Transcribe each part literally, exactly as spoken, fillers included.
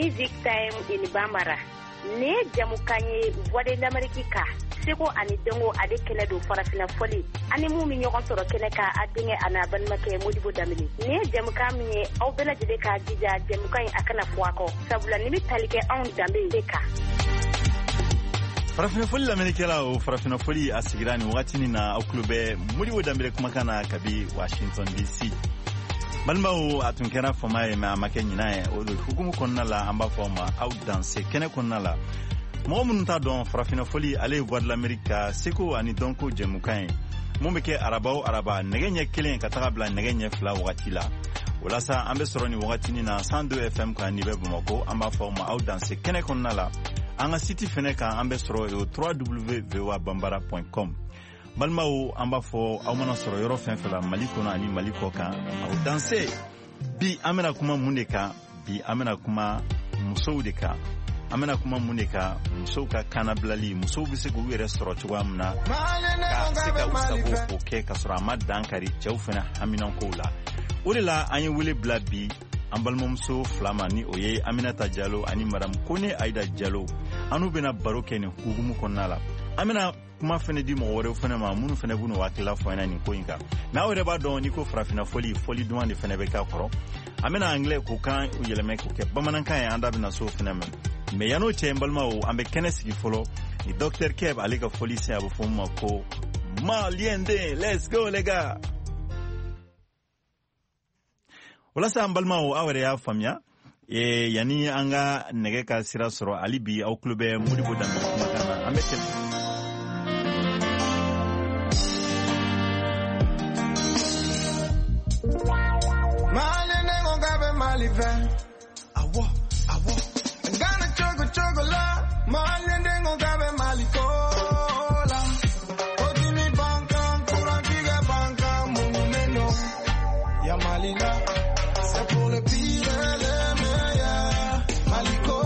Music Time in Bambara. Ne jamukanye voix de l'Amérique ka. Seko ani dengo ade kele do farafina foli. Ani mu mi ñogon soro kele ka adinge ana banmake Modibo Damini. Ne jamuka mi aw bela jide ka jija jamuka akana fuako. Sabula ni talike on dambe deka. Farafina foli l'Amérique la o farafina foli asigirani wakati na aklube Modibo Dambe kumakana kabi Washington D C. Balmao atunkera foma e ma makenyi nae o hukumu konna la amba foma out dance kene konna la mo mun ta don farafina foli ale voix de l'Amérique seko ani donko jemukain mo meke arabao araba negenye kelen kataka bla negenye fla wakati la wala sa ambe soroni wakati ni na cent deux F M ka ni be Bamako amba foma out dance kene konna la anga site fene ka ambe soro e w w w point voa bambara point com balmao amba fo awmana soro yoro fen fela maliko na ani maliko kan au danser bi amena kuma muneka bi amena kuma muso de ka amena kuma muneka muso ka kana blali muso bi se go yere soro chwa mna ka se ka usabo ko ke ka soro amad dankari chew fena aminan ko la urila anyi wule blabi ambalmo muso flama ni oye Aminata Diallo ani madam Kone Aida Diallo anu bena baroke ni hugumu konala amena kuma fene di mo wore fene ma munu fene bunu wakila fo ina ni ko inga na wore ba don ni ko frafina foli foli duwan de fene be ka koro amena anglais ko kan yeleme ko ke bamanan kan anda bina so fene men me yano che mbalma o ambe kenesi folo ni docteur Keb alika foli se abu fo ma ko maliende let's go les gars wala sa mbalma o awre ya famia e yani anga nege ka sira soro alibi au klube Modibo Dambe kuma kana ambe Malivan, awo, awo. Gana chogo chogo la, malende ngo gabe malikola. Odini banka, kurangiga banka, munumeno. Ya malila, c'est pour le pire et le meilleur. Maliko,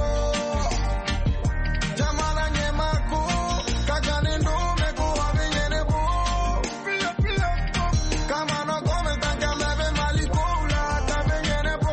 jamana nyemako, kagani no meko abinyene bo. Pila pila, kama no gome tanga mebe malikola, tabenyene bo.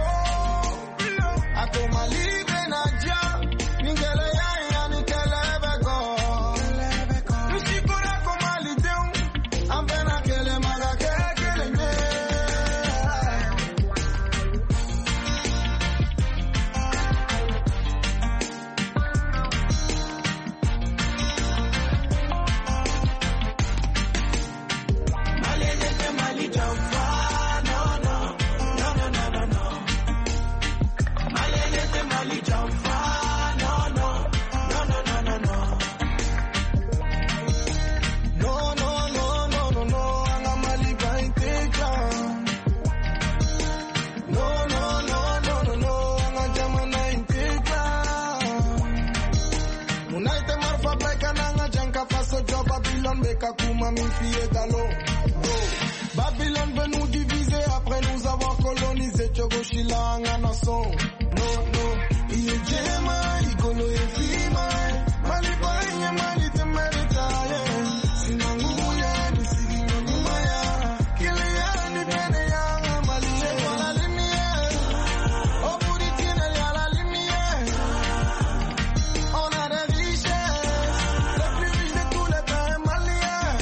Babylone veut nous diviser après nous avoir colonisé. Chogoshilanga nason. No, no. Il est Jema, Igolo et Fima. Malipa, Inye, Malite, Merita. Sinanguya, Nisigi, Nyumaya. Kilia, ni Bene, Yanga, Malite. Pour la lumière. Au bout du tunnel, y'a la lumière. On a des richesses. Les plus riches de tous les temps, Maliens.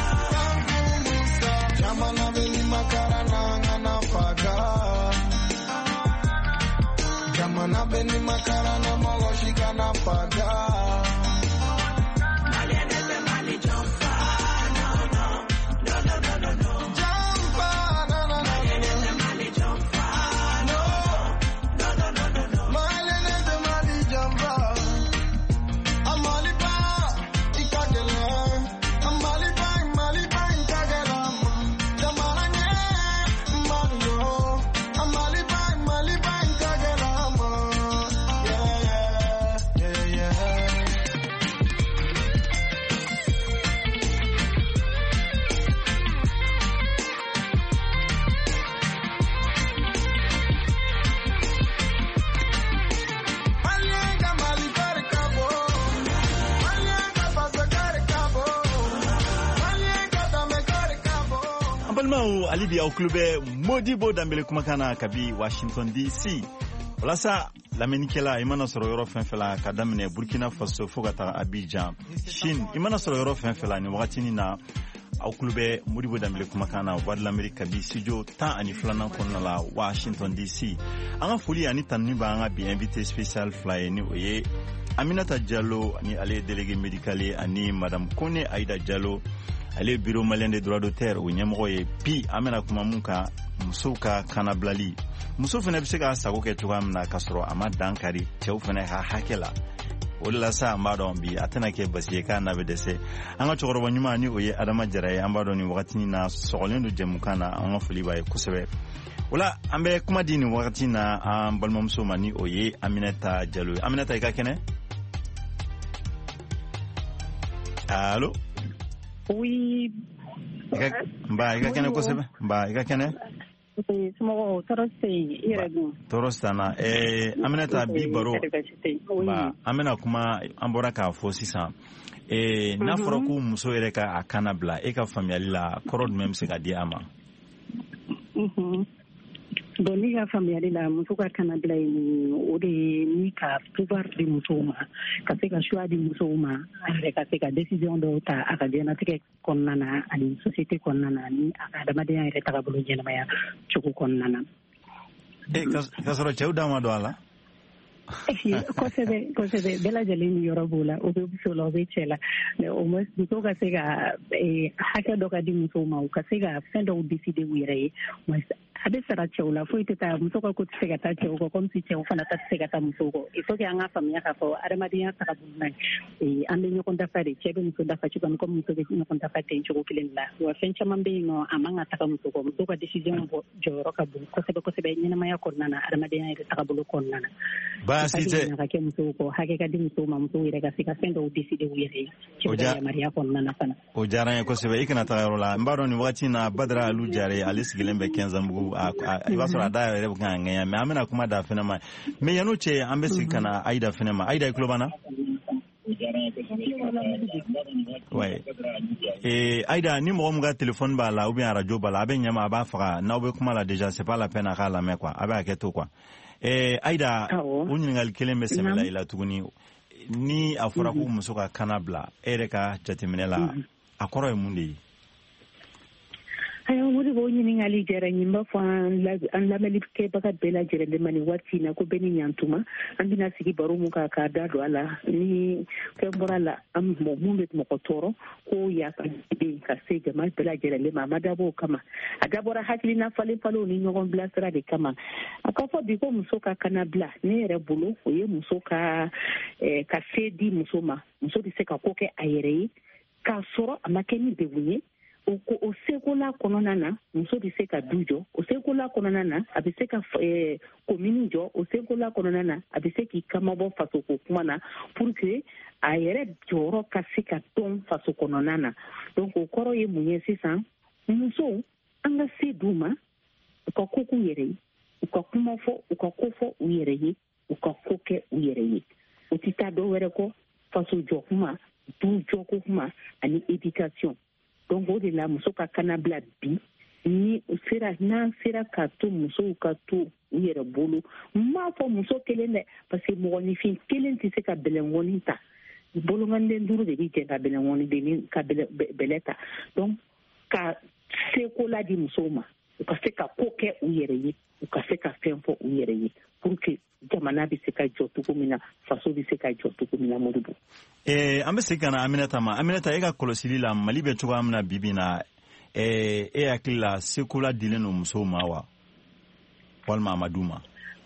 Jamana veni makarana ngana faga. Jamana veni makarana magoshika na faga. Balmao alibi au klube Modibo Dambe kumakana kabi Washington D C walasa laminikɛla i mana sɔrɔ yɔrɔ fɛn fɛn la ka daminɛ Burkina Faso fo ka taga Abidjan Chine i mana sɔrɔ yɔrɔ fɛn fɛn la ni wagati na aw kulo bɛ Modibo Dambele kumakan na Voix de l'Amérique kabi studio tan ani filanan kɔnɔna la Washington D C an ka foli ani tanuni b'an ka bi invité spécial fila ye ni o ye Aminata Diallo ni ale délégué médical ani Madame Kone Aïda Diallo ale bureau malien des droits d'auteur o ɲɛmɔgɔ ye bi an bɛna kuma mun kan musow ka kanabilali muso fana bɛ se ka sago kɛ cogoya min na ka sɔrɔ a ma dankari cɛw fana ka hakɛ la o de la sa an b'a dɔn bi a tɛna kɛ basi ye k'a na bɛ dɛsɛ an ka cɛkɔrɔba ɲuman ni o ye Adama Jara ye an b'a dɔn nin wagati na sɔgɔlen don jɛmukan na an ka foli b'a ye kosɛbɛ o la an bɛ kuma di nin wagati na an balimamuso ma ni o ye Aminata Diallo Aminata i ka kɛnɛ allo oui mba i ka kɛnɛ kosɛbɛ mba i ka kɛnɛ Somɔgɔw tɔɔrɔ tɛ yen i yɛrɛ dun tɔɔrɔ si t'an na ɛɛ Aminata bi baro ba an bɛna kuma an bɔra k'a fɔ sisan ɛɛ n'a fɔra ko muso yɛrɛ ka a kana bila e ka faamuyali la kɔrɔ jumɛn bɛ se ka di a ma. Bon ni ka faamuyali la muso ka kana bila yen o de ye ni ka pouvoir di musow ma ka se ka choix di musow ma a yɛrɛ ka se ka décision dɔw ta a ka diɲɛlatigɛ kɔnɔna na ani société kɔnɔna na ni a ka adamadenya yɛrɛ tagabolo ɲɛnamaya cogo kɔnɔna na. Eh ka sɔrɔ cɛw da ma don a la. kosɛbɛ kosɛbɛ bɛɛ lajɛlen ni yɔrɔ b'o la o bɛ muso la o bɛ cɛ la mais au moins musow ka se ka hakɛ dɔ ka di musow ma u ka se ka fɛn dɔw décider u yɛrɛ ye a bɛ sara cɛw la foyi tɛ taa muso ka ko tɛ se ka taa cɛw kɔ comme si cɛw fana ta tɛ se ka taa musow kɔ il faut que an ka faamuya k'a fɔ adamadenya tagabolo la an bɛ ɲɔgɔn dafa de cɛ bɛ muso dafa cogo min comme muso bɛ ɲɔgɔn dafa ten cogo kelen de la wa fɛn caman bɛ yen nɔ a man ka taga muso kɔ muso ka décision bɔ jɔyɔrɔ ka bon kosɛbɛ kosɛbɛ ɲɛnamaya kɔnɔna na adamadenya yɛrɛ tagabolo kɔnɔna na. baasi tɛ ka kɛ musow kɔ hakɛ ka di musow ma musow yɛrɛ ka se ka fɛn dɔw décider u yɛrɛ ye cɛw ka yamaruya kɔnɔna na fana. o diyara n ye kosɛbɛ i kana taga yɔrɔ la n b'a dɔn nin wagati na Badara Alu Jare ale sigilen bɛ Kɛnzanbugu i b'a sɔrɔ a da yɛrɛ bɛ kan ka ŋɛɲɛ mais an bɛna kuma da fɛnɛ ma mais yan'o cɛ an bɛ sigi ka na Aïda fɛnɛ ma Aïda i tulo b'an na. ouais eh Aïda ni mɔgɔ min ka téléphone b'a la ou bien radio b'a la a bɛ ɲɛma a b'a faga n'aw bɛ kuma la déjà c'est pas la peine a k'a lamɛn quoi a bɛ hakɛ to quoi. Eh Aïda o ɲininkali kelen bɛ sɛbɛn la i la tuguni ni a fɔra ko muso ka kana bila e yɛrɛ ka jateminɛ la a kɔrɔ ye mun de ye. Ayiwa o de b'o ɲininkali diyara n ye n b'a fɔ an lamɛnnikɛbaga bɛɛ lajɛlen ma nin waati in na ko bɛɛ ni ɲantuma an bɛna sigi baro mun kan k'a da don a la ni fɛn bɔra la an mun bɛ mɔgɔ tɔɔrɔ ko yafa bɛ ka se jama bɛɛ lajɛlen ma a ma dabɔ o kama a dabɔra hakilina falen falenw ni ɲɔgɔn bilasira de kama a ka fɔ bi ko muso ka kana bila ne yɛrɛ bolo o ye muso ka ka se di muso ma muso bɛ se ka ko kɛ a yɛrɛ ye k'a sɔrɔ a ma kɛ ni degun ye. O sekola kɔnɔna na muso bɛ se ka du jɔ o sekola kɔnɔna na a bɛ se ka komini jɔ o sekola kɔnɔna na a bɛ se k'i kamabɔ fasoko kuma na pour que a yɛrɛ jɔyɔrɔ ka se ka tɔn faso kɔnɔna na donc o kɔrɔ ye mun ye sisan musow an ka se d'u ma u ka ko k'u yɛrɛ ye u ka kuma fɔ u ka ko fɔ u yɛrɛ ye u ka ko kɛ u yɛrɛ ye u tɛ taa dɔ wɛrɛ kɔ faso jɔ kuma du jɔko kuma ani éducation. Donc o de la muso ka kana bila bi ni sera n'an sera ka to musow ka to u yɛrɛ bolo n m'a fɔ muso kelen dɛ parce que mɔgɔninfin kelen tɛ se ka bɛlɛnkɔni ta bolomanden duuru de bɛ jɛ ka bɛlɛnkɔni ka bɛlɛ ta donc ka seko la di musow ma u ka se ka ko kɛ u yɛrɛ ye u ka se ka fɛn fɔ u yɛrɛ ye pour que jamana bɛ se ka jɔ cogo min na faso bɛ se ka jɔ cogo min na Modibo. Eh, an bɛ segin ka na Aminata ma Aminata e ka kɔlɔsili la Mali bɛ cogoya min na bi bi in na eh, e hakili la seko la dilen don musow ma wa walima a ma d'u ma.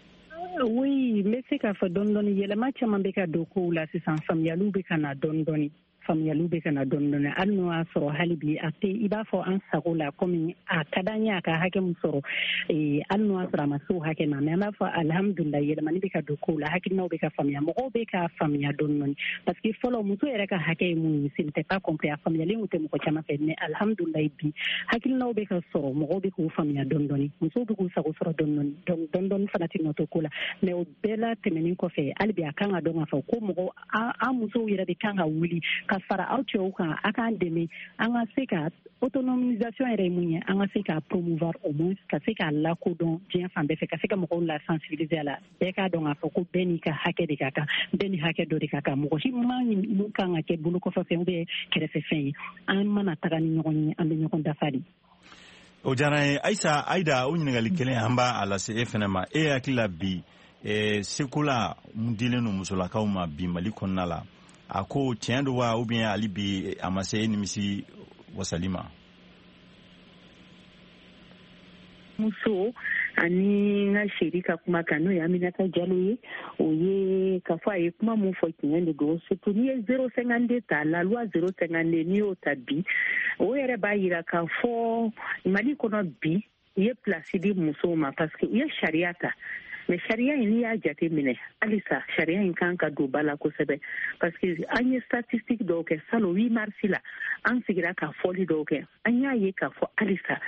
Oui n bɛ se k'a fɔ dɔɔni dɔɔni yɛlɛma caman bɛ ka don kow la sisan faamuyaliw bɛ ka na dɔɔni dɔɔni. faamuyaliw bɛ ka na dɔɔni dɔɔni hali n'o y'a sɔrɔ hali bi a tɛ i b'a fɔ an sago la komi a ka d'an ye a ka hakɛ min sɔrɔ hali n'o y'a sɔrɔ a ma se o hakɛ ma mais an b'a fɔ alihamudulilayi yɛlɛmani bɛ ka don kow la hakilinaw bɛ ka faamuya mɔgɔw bɛ ka faamuya dɔɔni dɔɔni parce que fɔlɔ muso yɛrɛ ka hakɛ ye mun ye ce n'était pas compris a faamuyalen tun tɛ mɔgɔ caman fɛ mais alihamudulilayi bi hakilinaw bɛ ka sɔrɔ mɔgɔw bɛ k'u faamuya dɔɔni dɔɔni musow bɛ k'u sago sɔrɔ dɔɔni dɔɔni donc dɔɔni dɔɔni fana tɛ nɔ to ko la mais o bɛɛ la tɛmɛnen kɔfɛ hali bi a kan ka dɔn k'a fɔ ko mɔgɔ an musow yɛrɛ de kan ka wuli ka ka fara aw cɛw kan a k'an dɛmɛ an ka se ka autonomisation yɛrɛ ye mun ye an ka se ka promouvoir au moins ka se k'a lakodɔn diɲɛ fan bɛɛ fɛ ka se ka mɔgɔw la sensibiliser a la bɛɛ k'a dɔn k'a fɔ ko bɛɛ n'i ka hakɛ de ka kan bɛɛ ni hakɛ dɔ de ka kan mɔgɔ si ma mun kan ka kɛ bolo kɔfɛ fɛn bɛɛ kɛrɛfɛ fɛn ye an mana taga ni ɲɔgɔn ye an bɛ ɲɔgɔn dafa de. O diyara n ye Ayisa Ayida o ɲininkali kelen an b'a lase e fana ma e hakili la bi seko la mun dilen don musolakaw ma bi Mali kɔnɔna la a ko tiɲɛ don wa ou bien hali bi a ma se e nimisi wasali ma. Muso ani n ka seri ka kuma kan n'o ye Aminata Jalo ye o ye ka fɔ a ye kuma mun fɔ tiɲɛ de don surtout n'i ye zéro cinquante-deux ta la loi zéro cinquante-deux n'i y'o ta bi o yɛrɛ b'a yira k'a fɔ Mali kɔnɔ bi u ye place di musow ma parce que u ye sariya ta mais sariya in n'i y'a jate minɛ halisa sariya in kan ka don ba la kosɛbɛ parce que an ye statistique dɔw kɛ salon huit mars la an sigira ka fɔli dɔw kɛ an y'a ye k'a fɔ halisa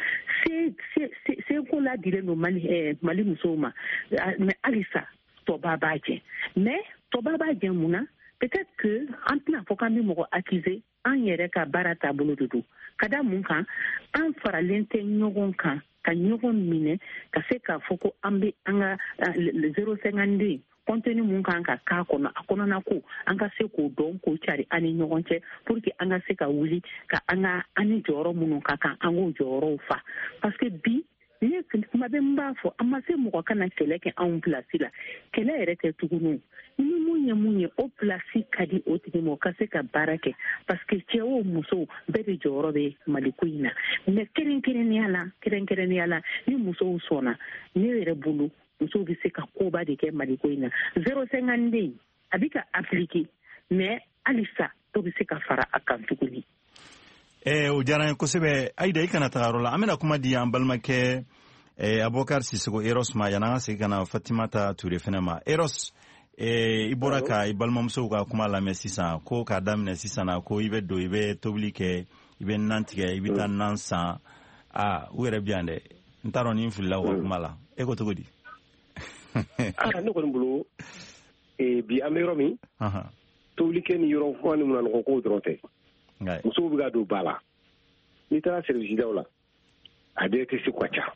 seko ladilen don Mali Mali musow ma mais halisa tɔba b'a jɛ mais tɔba b'a jɛ mun na peut-être que an tɛna fɔ k'an bɛ mɔgɔ accuser an yɛrɛ ka baara taabolo de don ka da mun kan an faralen tɛ ɲɔgɔn kan ka ɲɔgɔn minɛ ka se k'a fɔ ko an bɛ an ka zéro cinquante-deux contenu mun kan ka k'a kɔnɔ a kɔnɔna ko an ka se k'o dɔn k'o cari an ni ɲɔgɔn cɛ pour que an ka se ka wuli ka an ka an ni jɔyɔrɔ minnu ka kan an k'o jɔyɔrɔw fa parce que bi ne kuma bɛ n b'a fɔ an ma se mɔgɔ kana kɛlɛ kɛ anw place la kɛlɛ yɛrɛ tɛ tugunu ni mun ye mun ye o place ka di o tigi ma o ka se ka baara kɛ parce que cɛ o muso bɛɛ de jɔyɔrɔ bɛ Mali ko in na mais kɛrɛnkɛrɛnnenya la kɛrɛnkɛrɛnnenya la ni musow sɔnna ne yɛrɛ bolo musow bɛ se ka koba de kɛ Mali ko in na zéro cinquante-deux a bɛ ka appliquer mais halisa dɔ bɛ se ka fara a kan tuguni. Eh, o diyara n ye kosɛbɛ Ayida i kana taga yɔrɔ la an bɛna kuma di an balimakɛ eh, Abubakar Sisoko Eros ma yan'an ka segin ka na Fatimata Ture fana ma Eros eh, i bɔra ka i balimamusow ka kuma lamɛn sisan ko k'a daminɛ sisan na ko i bɛ don i bɛ tobili kɛ i bɛ nan tigɛ i bɛ taa nan san ah u yɛrɛ bi yan dɛ n t'a dɔn ni n filila u ka kuma la e ko cogo di. ah ne kɔni bolo eh, bi an bɛ yɔrɔ min tobili kɛ ni yɔrɔ fɔ ni mun na nɔgɔ ko dɔrɔn tɛ. Musow bɛ ka don ba la n'i taara service daw la a bɛɛ tɛ se ka ca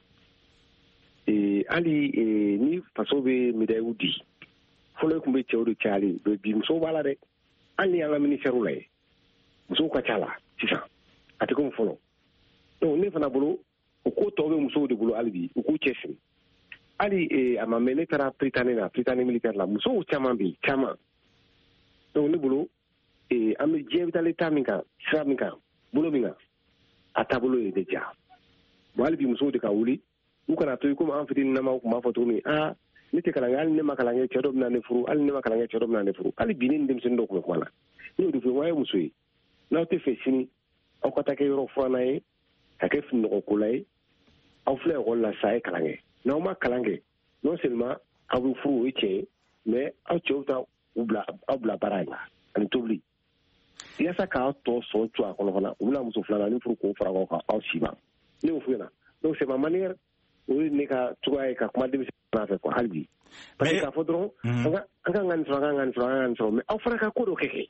hali ni faso bɛ médaille di fɔlɔ tun bɛ cɛw de cayali bi musow b'a la dɛ hali an ka ministère la ye musow ka ca la sisan a tɛ komi fɔlɔ donc ne fana bolo o ko tɔw bɛ musow de bolo hali bi u k'u cɛsiri hali a ma mɛn ne taara Prytanée la Prytanée militaire la musow caman bɛ yen caman donc ne bolo an bɛ diɲɛ bɛ taa l'état min kan sira min kan bolo min kan a taabolo ye de ja bon hali bi musow de ka wuli u kana to komi an fitininama tun b'a fɔ cogo min aa ne tɛ kalan kɛ hali ne ma kalan kɛ cɛ dɔ bɛ na ne furu hali ne ma kalan kɛ cɛ dɔ bɛ na ne furu hali bi ne ni denmisɛnnin dɔw tun bɛ kuma la ne y'o de fɔ n ko a ye muso ye n'aw tɛ fɛ sini aw ka taa kɛ yɔrɔ furanna ye ka kɛ finɔgɔkola ye aw filɛ ekɔli la sa a ye kalan kɛ n'aw ma kalan kɛ non seulement aw bɛ furu o ye tiɲɛ ye mais aw cɛw ta u bila aw bila baara la ani tobili yasa k'aw tɔ sɔn co a kɔnɔ fana u bɛna muso filanan ni furu k'o fara ɲɔgɔn kan aw si ma ne y'o f'u ɲɛna donc c'est ma manière o ye ne ka cogoya ye ka kuma denmisɛnnin fɛ quoi hali bi parce que k'a fɔ dɔrɔn an ka an ka nin sɔrɔ an ka nin sɔrɔ an ka nin sɔrɔ mais aw fana ka ko dɔ kɛ kɛ.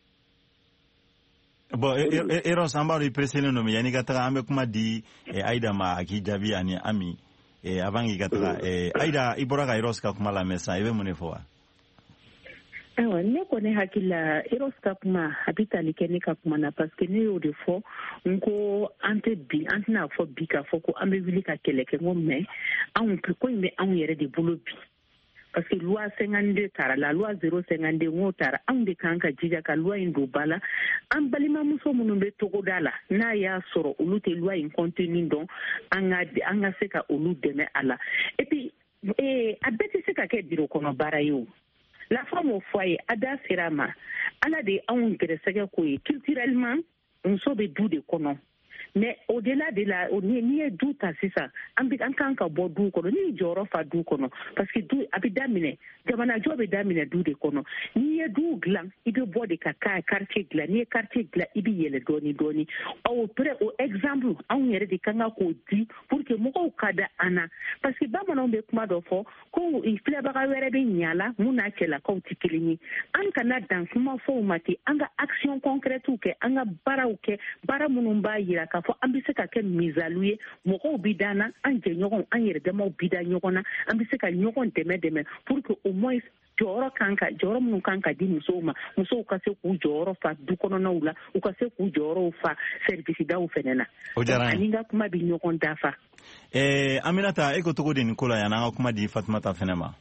Bon Eros an b'a dɔn i preselen don yanni ka taga an bɛ kuma di Ayida ma a k'i jaabi ani Ami avant k'i ka taga Ayida i bɔra ka Eros ka kuma lamɛn sisan i bɛ mun de fɔ wa. Ayiwa ne kɔni hakili la Eros ka kuma a bɛ tali kɛ ne ka kuma na parce que ne y'o de fɔ n ko an tɛ bi an tɛna fɔ bi k'a fɔ ko an bɛ wuli ka kɛlɛ kɛ n ko mais anw ko in bɛ anw yɛrɛ de bolo bi parce que loi cinquante-deux taara la loi zéro cinquante-deux n k'o taara anw de kan ka jija ka loi in don ba la an balimamuso minnu bɛ togoda la n'a y'a sɔrɔ olu tɛ loi in contenu dɔn an ka an ka se ka olu dɛmɛ a la et puis a bɛɛ tɛ se ka kɛ bureau kɔnɔ baara ye o. La femme au foyer, a da sera ma. Ala de anw gɛrɛsɛgɛ ko ye culturellement muso bɛ du de kɔnɔ mais au delà de la ni ye du ta sisan an bi an kan ka bɔ du kɔnɔ ni jɔyɔrɔ fa du kɔnɔ parce que du a bɛ daminɛ jamanajɔ bɛ daminɛ du de kɔnɔ n'i ye du dilan i bɛ bɔ de ka ka quartier dilan n'i ye quartier dilan i bɛ yɛlɛ dɔɔni dɔɔni o près o exemple anw yɛrɛ de kan ka k'o di pour que mɔgɔw ka da an na parce que bamananw bɛ kuma dɔ fɔ ko filɛbaga wɛrɛ bɛ ɲa la mun n'a cɛlakaw tɛ kelen ye an kana dan kuma fɔw ma ten an ka action concrète kɛ an ka baaraw kɛ baara minnu b'a yira k'a fɔ an bɛ se ka kɛ misalu ye mɔgɔw bi da na an jɛɲɔgɔnw an yɛrɛdamaw bi da ɲɔgɔn na an bɛ se ka ɲɔgɔn dɛmɛ dɛmɛ pour que au moins jɔyɔrɔ kan ka jɔyɔrɔ minnu kan ka di musow ma musow ka se k'u jɔyɔrɔ fa du kɔnɔnaw la u ka se k'u jɔyɔrɔw fa service daw fɛnɛ na ani ka kuma bi ɲɔgɔn dafa. Eh, Aminata, e ko togo de ni ko la yan an ka kuma di Fatumata fɛnɛ ma.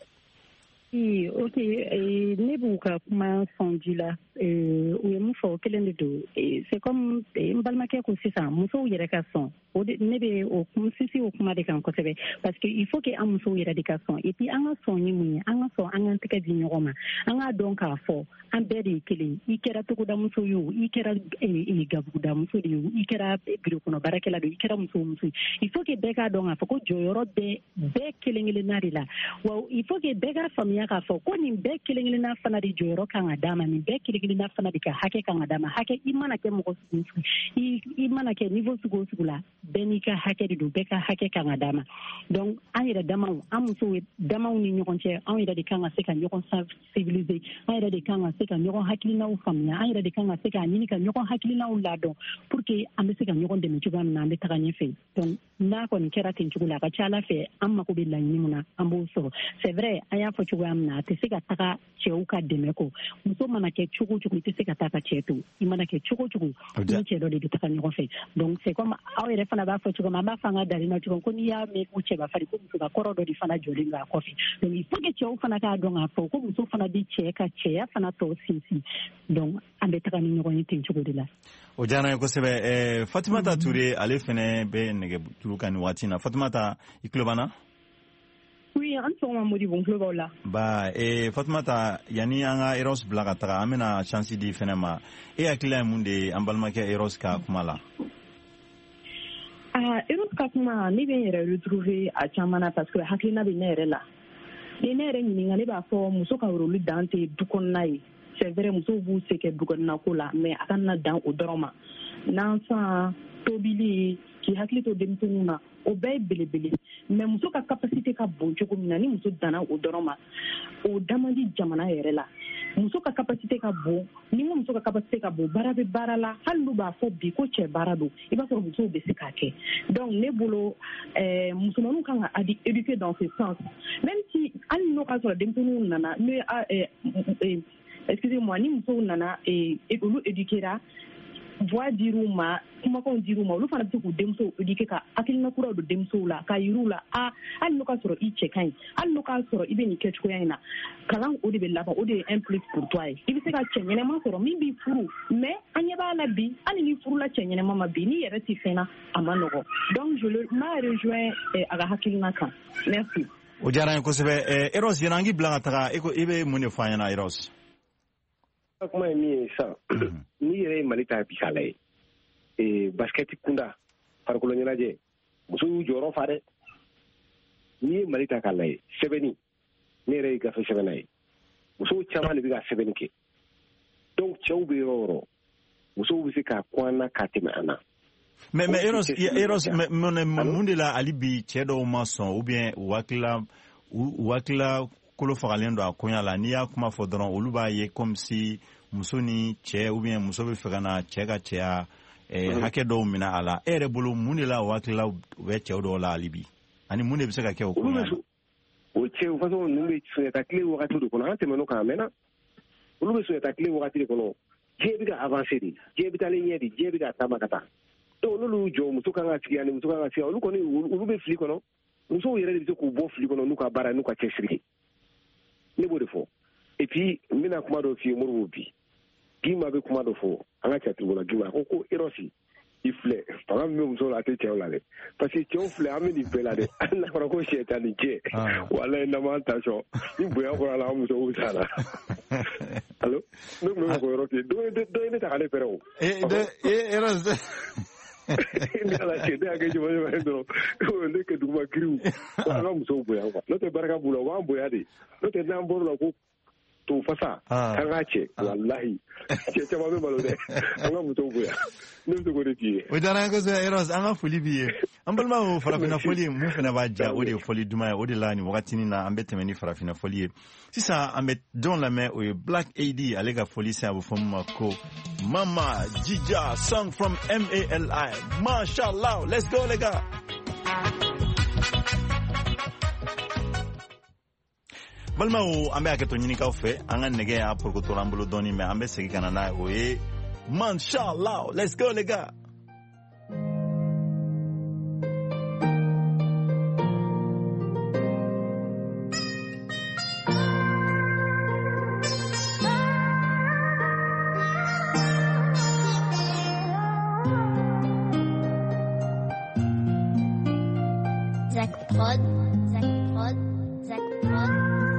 Oui, ok. Ne b'u ka kuma sɔnji la u ye mun fɔ kelen de don c'est comme n balimakɛ ko sisan musow yɛrɛ ka sɔn o de ne bɛ o sinsin o kuma de kan kosɛbɛ parce que il faut que an musow yɛrɛ de ka sɔn et puis an ka sɔn ye mun ye an ka sɔn an k'an tɛgɛ di ɲɔgɔn ma an k'a dɔn k'a fɔ an bɛɛ de ye kelen i kɛra togodamuso ye o i kɛra gabugudamuso de ye o i kɛra biro kɔnɔ baarakɛla de i kɛra muso muso ye il faut que bɛɛ k'a dɔn k'a fɔ ko jɔyɔrɔ bɛɛ bɛɛ kelen kelenna de la wa il faut que bɛɛ k'a faamuya k'a fɔ ko nin bɛɛ kelen kelenna fana de jɔyɔrɔ kan ka d'a ma nin bɛɛ kelen kelenna fana de ka hakɛ kan ka d'a ma hakɛ i mana kɛ mɔgɔ sugu sugu i mana kɛ niveau sugu o sugu la bɛɛ n'i ka hakɛ de don bɛɛ ka hakɛ kan ka d'a ma donc an yɛrɛ damaw an musow damaw ni ɲɔgɔn cɛ an yɛrɛ de kan ka se ka ɲɔgɔn civiliser an yɛrɛ de kan ka se ka ɲɔgɔn hakilinaw faamuya an yɛrɛ de kan ka se k'a ɲini ka ɲɔgɔn hakilinaw ladɔn pour que an bɛ se ka ɲɔgɔn dɛmɛ cogoya min na an bɛ taga ɲɛfɛ donc n'a kɔni kɛra ten cogo la a ka ca ala fɛ an mako bɛ laɲini min na an b'o sɔrɔ c'est vrai an y'a fɔ cogoya min na a tɛ se ka taga cɛw ka dɛmɛ kɔ muso mana kɛ cogo cogo i tɛ se ka taa ka cɛ to i mana kɛ cogo cogo ni cɛ dɔ de bɛ taga ɲɔgɔn fɛ donc c'est comme aw yɛrɛ fana b'a fɔ cogo min an b'a fɔ an ka dari na cogo ko n'i y'a mɛn ko cɛ b'a fari ko muso ka kɔrɔ dɔ de fana jɔlen don a kɔfɛ donc il faut que cɛw fana k'a dɔn k'a fɔ ko muso fana bɛ cɛ ka cɛya fana tɔ sinsin donc an bɛ taga ni ɲɔgɔn ye ten cogo de la. O diyara n ye kosɛbɛ Fatumata Ture ale fɛnɛ bɛ nɛgɛjuru kan nin waati in na Fatumata i tulo b'an na. Oui, an sɔgɔma Modibo n tulo b'aw la. Ba eh, Fatumata yani an ka Eros bila ka taga an bɛna chance di fɛnɛ ma e hakilila ye mun de ye an balimakɛ Eros ka kuma la. Ah, Eros ka kuma ne bɛ n yɛrɛ retrouver a caman na parce que hakilina bɛ ne yɛrɛ la ni ne yɛrɛ ɲininka ne b'a fɔ muso ka rôle dan tɛ du kɔnɔna ye c'est vrai musow b'u se kɛ du kɔnɔna ko la mais a kana dan o dɔrɔn ma n'enfant tobili k'i hakili to denmisɛnninw na o bɛɛ ye belebele mais muso ka capacité ka bon cogo min na ni muso danna o dɔrɔn ma o da man di jamana yɛrɛ la muso ka capacité ka bon ni ko muso ka capacité ka bon baara bɛ baara la hali n'u b'a fɔ bi ko cɛ baara don i b'a sɔrɔ musow bɛ se k'a kɛ donc ne bolo ɛɛ musomaninw kan ka éduquer dans ce sens même si hali n'o ka sɔrɔ denmisɛnninw nana n'o ye ɛɛ excusez-moi ni musow nana olu éduquera voix dir'u ma kumakanw dir'u ma olu fana bɛ se k'u denmusow éduquer ka hakilina kuraw don denmusow la ka yir'u la a hali n'o ka sɔrɔ i cɛ ka ɲi hali n'o ka sɔrɔ i bɛ nin kɛ cogoya in na kalan o de bɛ laban o de ye un plus pour toi ye i bɛ se ka cɛ ɲɛnɛma sɔrɔ min b'i furu mais an ɲɛ b'a la bi hali ni furula cɛ ɲɛnɛma ma bi n'i yɛrɛ tɛ fɛn na a ma nɔgɔ donc je le m'a rejoint a ka hakilina kan merci. O diyara n ye kosɛbɛ Eros yɛrɛ an k'i bila ka taga e ko i bɛ mun de fɔ an ɲɛna Eros. kuma ye min ye sisan n'i yɛrɛ ye Mali ta bi k'a lajɛ ee basket kunda farikolo ɲɛnajɛ muso y'u jɔyɔrɔ fa dɛ n'i ye Mali ta k'a lajɛ sɛbɛnni ne yɛrɛ ye gafe sɛbɛnna ye musow caman de bɛ ka sɛbɛnni kɛ donc cɛw bɛ yɔrɔ o yɔrɔ musow bɛ se ka kun an na ka tɛmɛ an na. mais mais Eros Eros mun de la hali bi cɛ dɔw ma sɔn ou bien u hakilila u hakilila kolo fagalen don a koɲa la n'i y'a kuma fɔ dɔrɔn olu b'a ye comme si muso ni cɛ ou bien muso bɛ fɛ ka na cɛ ka cɛya hakɛ dɔw minɛ a la e yɛrɛ bolo mun de la o hakilila u bɛ cɛw dɔw la hali bi ani mun de bɛ se ka kɛ o koɲa la. o cɛw façon ninnu bɛ sunjata tile wagati de kɔnɔ an tɛmɛn'o kan a mɛnna olu bɛ sunjata tile wagati de kɔnɔ diɲɛ bɛ ka avancer de diɲɛ bɛ taalen ɲɛ de diɲɛ bɛ ka taama ka taa donc n'olu jɔ muso kan ka sigi ani muso kan ka sigi olu kɔni olu bɛ fili kɔnɔ musow yɛrɛ de bɛ se k'u bɔ fili kɔnɔ n'u ka baara n'u ka cɛsiri ne b'o de fɔ et puis n bɛna kuma dɔ f'i ye Modibo bi Gima bɛ kuma dɔ fɔ an ka cɛtigiw la Gima ko ko Erosi i filɛ fanga min bɛ muso la a tɛ cɛw la dɛ parce que cɛw filɛ an bɛ nin bɛɛ la dɛ hali n'a fɔra ko sɛ tɛ ni cɛ walayi n'an m'an ta sɔn ni bonya kɔrɔ la an musow t'a la allo ne tun bɛ fɔ Erosi dɔ ye ne ta ka ne fɛrɛ o. ni ala ce da ga jima jima ndo ko ne ke duma kriu ko ala muso boya ko no te baraka bula wa boya de no te nan boro la ko to fasa kan ga ce wallahi ce ce ba me malo de ala muso boya ne to ko de ji o dana ko so eros an fuli biye an balma o farafina foli mu fena ba ja o de foli duma o de lani wakati ni na ambete meni farafina foli sisa ambet don la main o Black A D alega foli sa bu fam ko Mama Jija song from M A L I. Mashallah, let's go les gars. Balma o ambe aketo nyini ka fe anga nege ya pour ko torambulo doni me ambe segi kana na o e Mashallah, let's go les gars. Prod, Zach Prod, Zach Prod.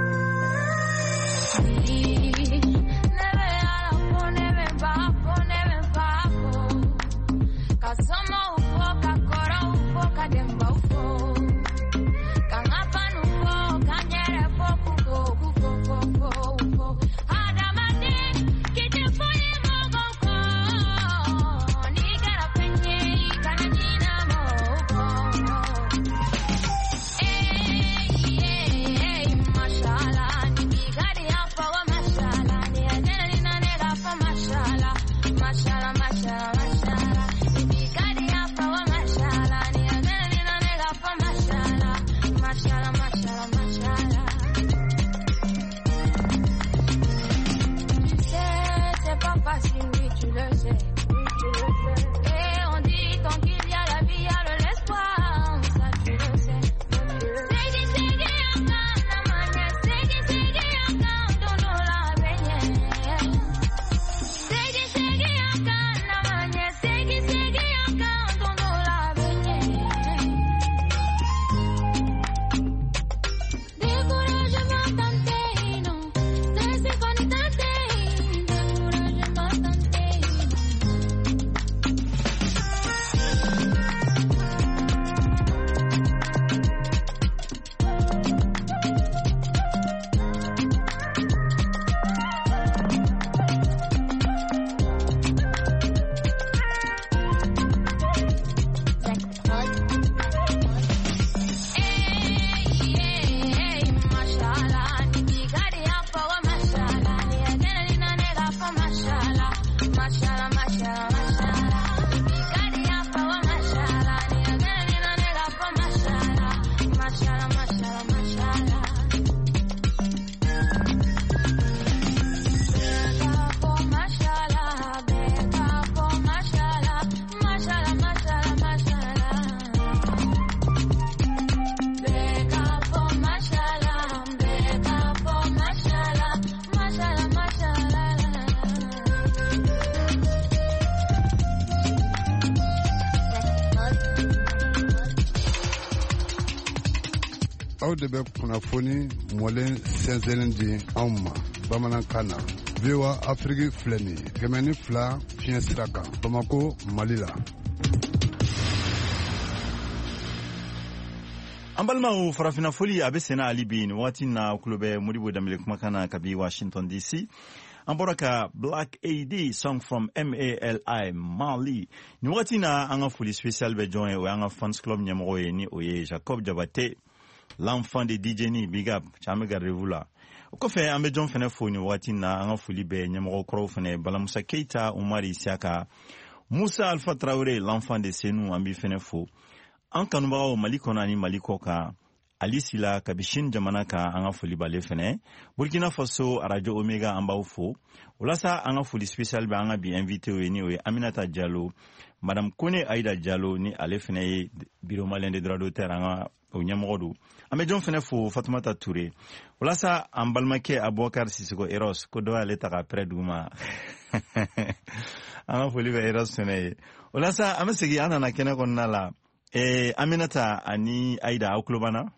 aw de bɛ kunnafoni mɔlen sɛnsɛnlen di anw ma bamanankan na V O A Afrique filɛ nin ye kɛmɛ ni fila fiɲɛ sira kan Bamako Mali la. An balimaw farafina foli a bɛ senna hali bi nin wagati na aw tulo bɛ Modibo Dembele kumakan na kabi Washington D C. An bɔra ka Black A D song from M A L I Mali. Nin wagati na an ka foli spécial bɛ jɔn ye o y'an ka fans club ɲɛmɔgɔ ye ni o ye Jacob Jabate, l'enfant de D J ni Big Up caman bɛ gardez vous la. O kɔfɛ an bɛ jɔn fɛnɛ fo nin wagati na an ka foli bɛ ɲɛmɔgɔ kɔrɔw fɛnɛ Balamusa Keita, Umari Isiaka, Musa Alpha Traoré, l'enfant de Senu an b'i fɛnɛ fo. An kanubagaw Mali kɔnɔ ani Mali kɔ kan Ali Sila kabishin jamana kan an ka foli b'ale fɛnɛ. Burkina Faso Radio Omega an b'aw fo. Walasa an ka foli spécial bɛ an ka bi invité ye ni o ye Aminata Diallo, Madame Kone Aïda Diallo ni ale fɛnɛ ye bureau malien de droits d'auteur an ka o ɲɛmɔgɔ do. An bɛ jɔn fɛnɛ fo Fatumata Touré. Walasa an balimakɛ Abubakar Sisoko Eros ko dɔ y'ale ta ka près duguma. An ka foli bɛ Eros fɛnɛ ye. Walasa an bɛ segin an nana kɛnɛ kɔnɔna la. Eh, Aminata ani Aïda aw tulo b'an na?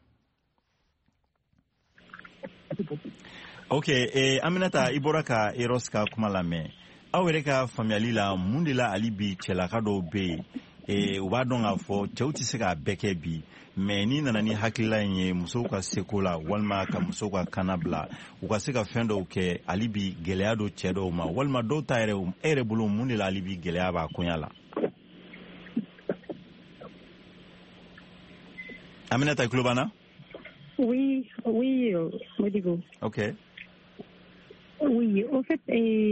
Ok, eh, Aminata i bɔra ka Eros ka kuma lamɛn. Aw yɛrɛ ka faamuyali la mun de la hali bi cɛlaka dɔw bɛ yen e u b'a dɔn k'a fɔ cɛw tɛ se k'a bɛɛ kɛ bi mais ni nana ni hakilila in ye musow ka seko la walima ka musow ka kana bila u ka se ka fɛn dɔw kɛ hali bi gɛlɛya dɔ cɛ dɔw ma walima dɔw ta yɛrɛ e yɛrɛ bolo mun de la hali bi gɛlɛya b'a koɲa la. Aminata tulo b'an na? Oui, oui, Modibo. Ok. Oui, au fait,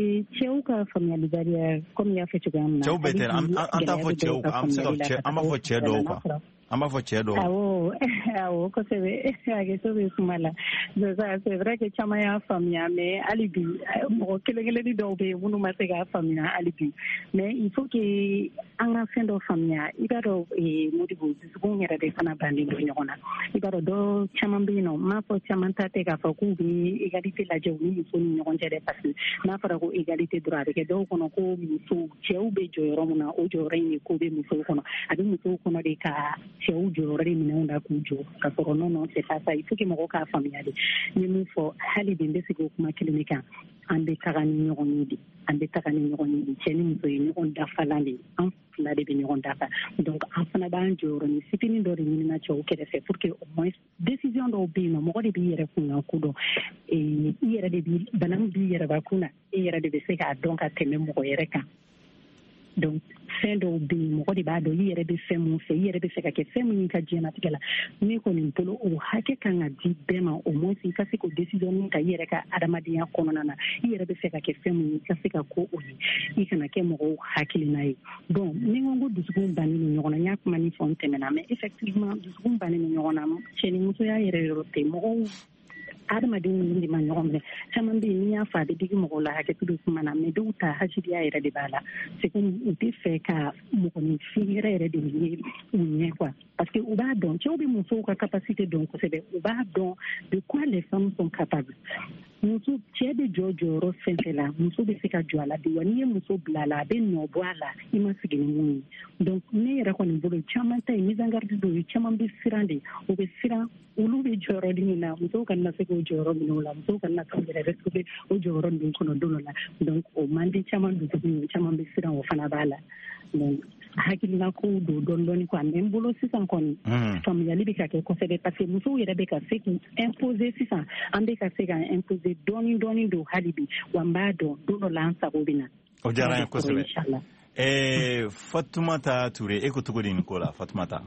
cɛw ka faamuyalibaliya comme i y'a fɔ cogoya min na. Cɛw bɛɛ tɛ an t'a fɔ cɛw an bɛ se ka cɛ an b'a fɔ cɛ dɔw quoi. An b'a fɔ cɛ dɔw. Awɔ, awɔ, kosɛbɛ hakɛto bɛ kuma la. Donc c'est vrai que caman y'a faamuya mais hali bi mɔgɔ kelen kelenni dɔw bɛ yen minnu ma se k'a faamuya hali bi mais il faut que an ka fɛn dɔ faamuya i b'a dɔn Modibo dusukun yɛrɛ de fana bannen don ɲɔgɔn na i b'a dɔn dɔ caman bɛ yen nɔ n m'a fɔ caman ta tɛ k'a fɔ k'u bɛ égalité lajɛ u ni muso ni ɲɔgɔn cɛ dɛ parce que n'a fɔra ko égalité dɔrɔn a bɛ kɛ dɔw kɔnɔ ko muso cɛw bɛ jɔ yɔrɔ min na o jɔyɔrɔ in ye ko bɛ musow kɔnɔ a bɛ musow kɔnɔ de ka cɛw jɔyɔrɔ de minɛnw la k'u jɔ ka sɔrɔ non non c'est pas ça il faut que mɔgɔw k'a faamuya de n ye min fɔ hali bi n bɛ segin o kuma kelen de kan an bɛ taga ni ɲɔgɔn ye de an bɛ taga ni ɲɔgɔn ye de cɛ ni muso ye ɲɔgɔn dafalan de an fila de bɛ ɲɔgɔn dafa donc an fana b'an jɔyɔrɔ ni fitinin dɔ de ɲinina cɛw kɛrɛfɛ pour que au moins décision dɔw bɛ yen nɔ mɔgɔ de b'i yɛrɛ kunkan ko dɔn i yɛrɛ de bi bana min b'i yɛrɛbakun na e yɛrɛ de bɛ se k'a dɔn ka tɛmɛ mɔgɔ yɛrɛ kan donc fɛn dɔw bɛ yen mɔgɔ de b'a dɔn i yɛrɛ bɛ fɛn mun fɛ i yɛrɛ bɛ fɛ ka kɛ fɛn min ka diɲɛnatigɛ la ne kɔni bolo o hakɛ kan ka di bɛɛ ma au moins i ka se k'o décision min ta i yɛrɛ ka adamadenya kɔnɔna na i yɛrɛ bɛ fɛ ka kɛ fɛn min i ka se ka ko o ye i kana kɛ mɔgɔw hakilina ye bon ni n ko dusukun bannen don ɲɔgɔn na n y'a kuma ni fɛnw tɛmɛna mais effectivement dusukun bannen don ɲɔgɔn na cɛ ni musoya yɛrɛ yɔrɔ tɛ mɔgɔw adamadenw ni de ma ɲɔgɔn minɛ caman bɛ yen n'i y'a fɔ a bɛ digi mɔgɔw la hakɛto bɛ kuma na mais dɔw ta hasidiya yɛrɛ de b'a la c'est comme u tɛ fɛ ka mɔgɔninfin yɛrɛ yɛrɛ de ye u ɲɛ quoi parce que u b'a dɔn cɛw bɛ musow ka capacité dɔn kosɛbɛ u b'a dɔn de quoi les femmes sont capables muso cɛ bɛ jɔ jɔyɔrɔ fɛn fɛn la muso bɛ se ka jɔ a la bi wa n'i ye muso bila a la a bɛ nɔ bɔ a la i ma sigi ni mun ye donc ne yɛrɛ kɔni bolo caman ta ye mise en garde dɔw ye caman bɛ siran de u bɛ siran olu bɛ jɔyɔrɔ di min na musow ka na se k'o jɔyɔrɔ minɛ o la musow ka na se k'u yɛrɛ retrouver o jɔyɔrɔ ninnu kɔnɔ don dɔ la donc o man di caman dusukun ye caman bɛ siran o fana b'a la donc hakilina kow don dɔɔni dɔɔni quoi mais n bolo sisan kɔni faamuyali bɛ ka kɛ kosɛbɛ parce que musow yɛrɛ bɛ ka se k'u imposer sisan an bɛ ka se k'an imposer dɔɔni dɔɔni don hali bi wa n b'a dɔn don dɔ la an sago bɛ na. o diyara n ye kosɛbɛ ɛɛ Fatumata Ture e ko cogo di nin ko la Fatumata.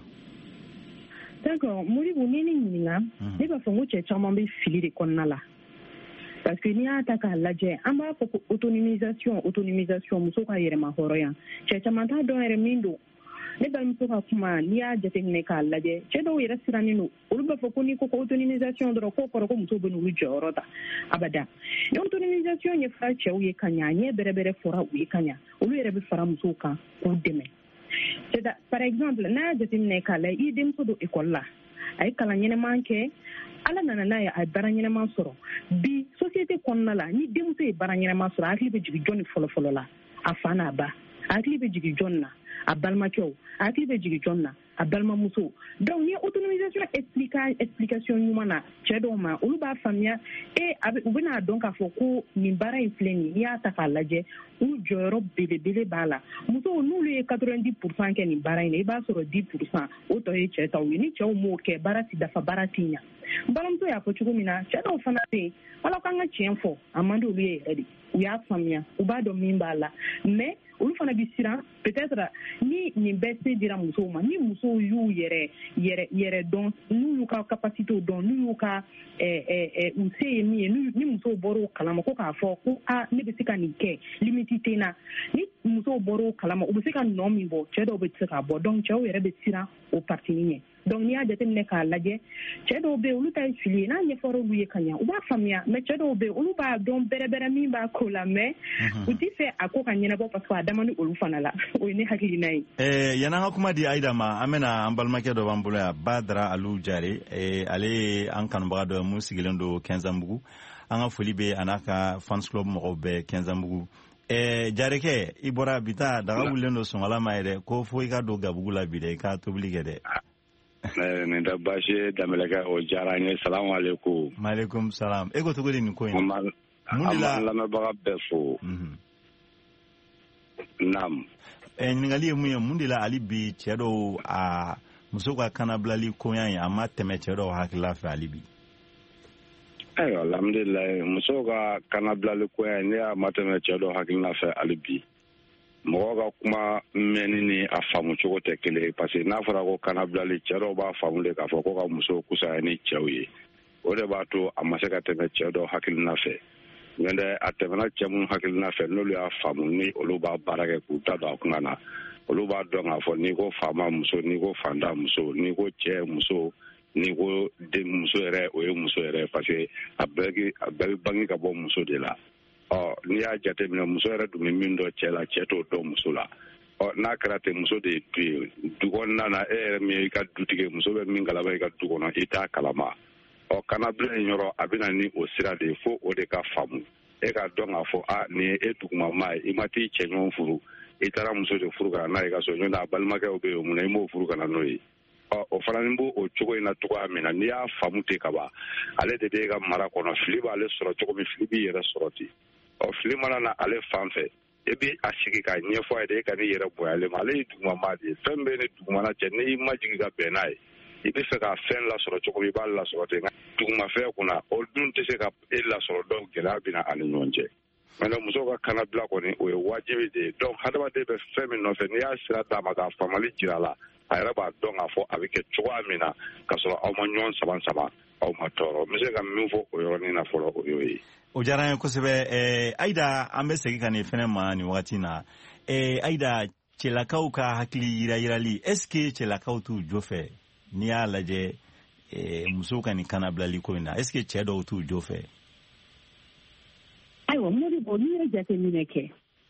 D'accord Modibo ni ne ɲininka ne b'a fɔ n ko cɛ caman bɛ fili de kɔnɔna la parce que n'i y'a ta k'a lajɛ an b'a fɔ ko autonomisation autonomisation muso ka yɛrɛma hɔrɔnya cɛ caman t'a dɔn yɛrɛ min don ne balimamuso ka kuma n'i y'a jateminɛ k'a lajɛ cɛ dɔw yɛrɛ sirannen don olu b'a fɔ ko n'i ko ko autonomisation dɔrɔn k'o kɔrɔ ko muso bɛ n'olu jɔyɔrɔ ta abada ni autonomisation ɲɛfɔra cɛw ye ka ɲɛ a ɲɛ bɛrɛbɛrɛ fɔra u ye ka ɲɛ olu yɛrɛ bɛ fara musow kan k'u dɛmɛ c'est par exemple n'a y'a jateminɛ k'a lajɛ i denmuso don école la a ye kalan ɲɛnɛman kɛ ala nana n'a ye a ye baara ɲɛnɛman sɔrɔ bi société kɔnɔna la ni denmuso ye baara ɲɛnɛman sɔrɔ a hakili bɛ jigin jɔnni fɔlɔfɔlɔ la a fa n'a ba a hakili bɛ jigin jɔnni na a balimakɛw a hakili bɛ jigin jɔnni na a balimamuso donc ni autonomisation explica explication ɲuman na cɛ dɔw ma olu b'a faamuya e a bɛ u bɛna dɔn k'a fɔ ko nin baara in filɛ nin n'i y'a ta k'a lajɛ u jɔyɔrɔ belebele b'a la musow n'olu ye quatre-vingt-dix pour cent kɛ nin baara in na i b'a sɔrɔ dix pour cent o tɔ ye cɛ taw ye ni cɛw m'o kɛ baara ti dafa baara ti ɲa n balimamuso y'a fɔ cogo min na cɛ dɔw fana bɛ yen ala k'an ka tiɲɛ fɔ a man di olu ye yɛrɛ de u y'a faamuya u b'a dɔn min b'a la mais olu fana bɛ siran peut-être ni nin bɛɛ se dira musow ma ni musow y'u yɛrɛ yɛrɛ yɛrɛ dɔn n'u y'u ka capacité dɔn n'u y'u ka ɛɛ ɛɛ u se ye min ye ni musow bɔra o kalama ko k'a fɔ ko a ne bɛ se ka nin kɛ limite tɛ n na ni musow bɔra o kalama u bɛ se ka nɔ min bɔ cɛ dɔw bɛ se k'a bɔ donc cɛw yɛrɛ bɛ siran o partini ɲɛ donc n'i y'a jateminɛ k'a lajɛ cɛ dɔw bɛ yen olu ta ye fili ye n'a ɲɛfɔra olu ye ka ɲɛ u b'a faamuya mais cɛ dɔw bɛ yen olu b'a dɔn bɛrɛbɛrɛ min b'a ko la mais u tɛ fɛ a ko ka ɲɛnabɔ parce que a dama ni olu fana la o ye ne hakilina ye. ɛɛ yan'an ka kuma di Ayida ma an bɛna an balimakɛ dɔ b'an bolo yan Badara Alu Jare ɛɛ ale ye an kanubaga dɔ ye mun sigilen don Kɛnzanbugu an ka foli bɛ a n'a ka fans club mɔgɔw bɛɛ Kɛnzanbugu. ɛɛ Jarekɛ i bɔra bi taa daga wulilen don sɔngɔla ma yɛrɛ ko fo i ka don gabugu la bi dɛ i ka tobili kɛ dɛ. nin tɛ baasi ye Danbɛlɛkɛ o diyara n ye salamu aleykum. maaleykum salam e ko cogo di nin ko in na. an b'an lamɛnbaga bɛɛ fo. naam. ɲininkali ye mun ye mun de la hali bi cɛ dɔw a muso ka kanabilali koɲa ye a ma tɛmɛ cɛ dɔw hakilila fɛ hali bi. ayiwa alhamdulilayi muso ka kanabilali koɲa ye ne y'a ma tɛmɛ cɛ dɔw hakilila fɛ hali bi mɔgɔ ka kuma mɛnni ni a faamu cogo tɛ kelen ye parce que n'a fɔra ko kanabilali cɛ dɔw b'a faamu de k'a fɔ ko ka muso kusaya ni cɛw ye o de b'a to a ma se ka tɛmɛ cɛ dɔw hakilina fɛ mais dɛ a tɛmɛna cɛ minnu hakilina fɛ n'olu y'a faamu ni olu b'a baara kɛ k'u ta don a kunna na olu b'a dɔn k'a fɔ n'i ko faama muso n'i ko fanda muso n'i ko cɛ muso n'i ko den muso yɛrɛ o ye muso yɛrɛ parce que a bɛɛ bɛ bange ka bɔ muso de la. ɔ n'i y'a jateminɛ muso yɛrɛ dun bɛ min dɔn cɛ la cɛ t'o dɔn muso la ɔ n'a kɛra ten muso de ye du ye du kɔnɔna na e yɛrɛ min ye i ka dutigi muso bɛ min kalama i ka du kɔnɔ i t'a kalama ɔ kanabila in yɔrɔ a bɛ na ni o sira de ye fo o de ka faamu e ka dɔn k'a fɔ a nin ye e dugumama ye i ma t'i cɛ ɲɔgɔn furu i taara muso de furu ka na n'a ye ka so ɲɔgɔn a balimakɛw bɛ yen mun na i m'o furu ka na n'o ye ɔ o fana ni b'o o cogo in na cogoya min na n'i y'a faamu ten ka ban ale de b'e ka mara kɔnɔ fili b'ale sɔrɔ cogo min fili b'i yɛrɛ sɔrɔ ten. ɔ fili mana na ale fan fɛ e bɛ a sigi ka ɲɛfɔ a ye de e ka n'i yɛrɛ bonyale ma ale ye dugumama de ye fɛn bɛɛ ni dugumana cɛ n'i ma jigin ka bɛn n'a ye i bɛ fɛ ka fɛn lasɔrɔ cogo min i b'a lasɔrɔ ten dugumafɛn kunna o dun tɛ se ka e lasɔrɔ dɔw gɛlɛya bɛ na ani ɲɔgɔn cɛ mɛ muso ka kanabila kɔni o ye wajibi de ye donc hadamaden bɛ fɛn min nɔfɛ n'i y'a sira d'a ma k'a faamali jira a la a yɛrɛ b'a dɔn k'a fɔ a bɛ kɛ cogoya min na k'a sɔrɔ aw ma ɲɔgɔn sama sama aw ma tɔɔrɔ n bɛ se ka min fɔ o yɔrɔnin na fɔlɔ o y'o ye. o diyara n ye kosɛbɛ ɛɛ Ayida an bɛ segin ka nin fɛnɛ ma nin wagati na ɛɛ Ayida cɛlakaw ka hakili yira yirali est ce que cɛlakaw t'u jo fɛ n'i y'a lajɛ ɛɛ musow ka nin kanabilali ko in na est ce que cɛ dɔw t'u jo fɛ. ayiwa Modibo n'i ye jateminɛ kɛ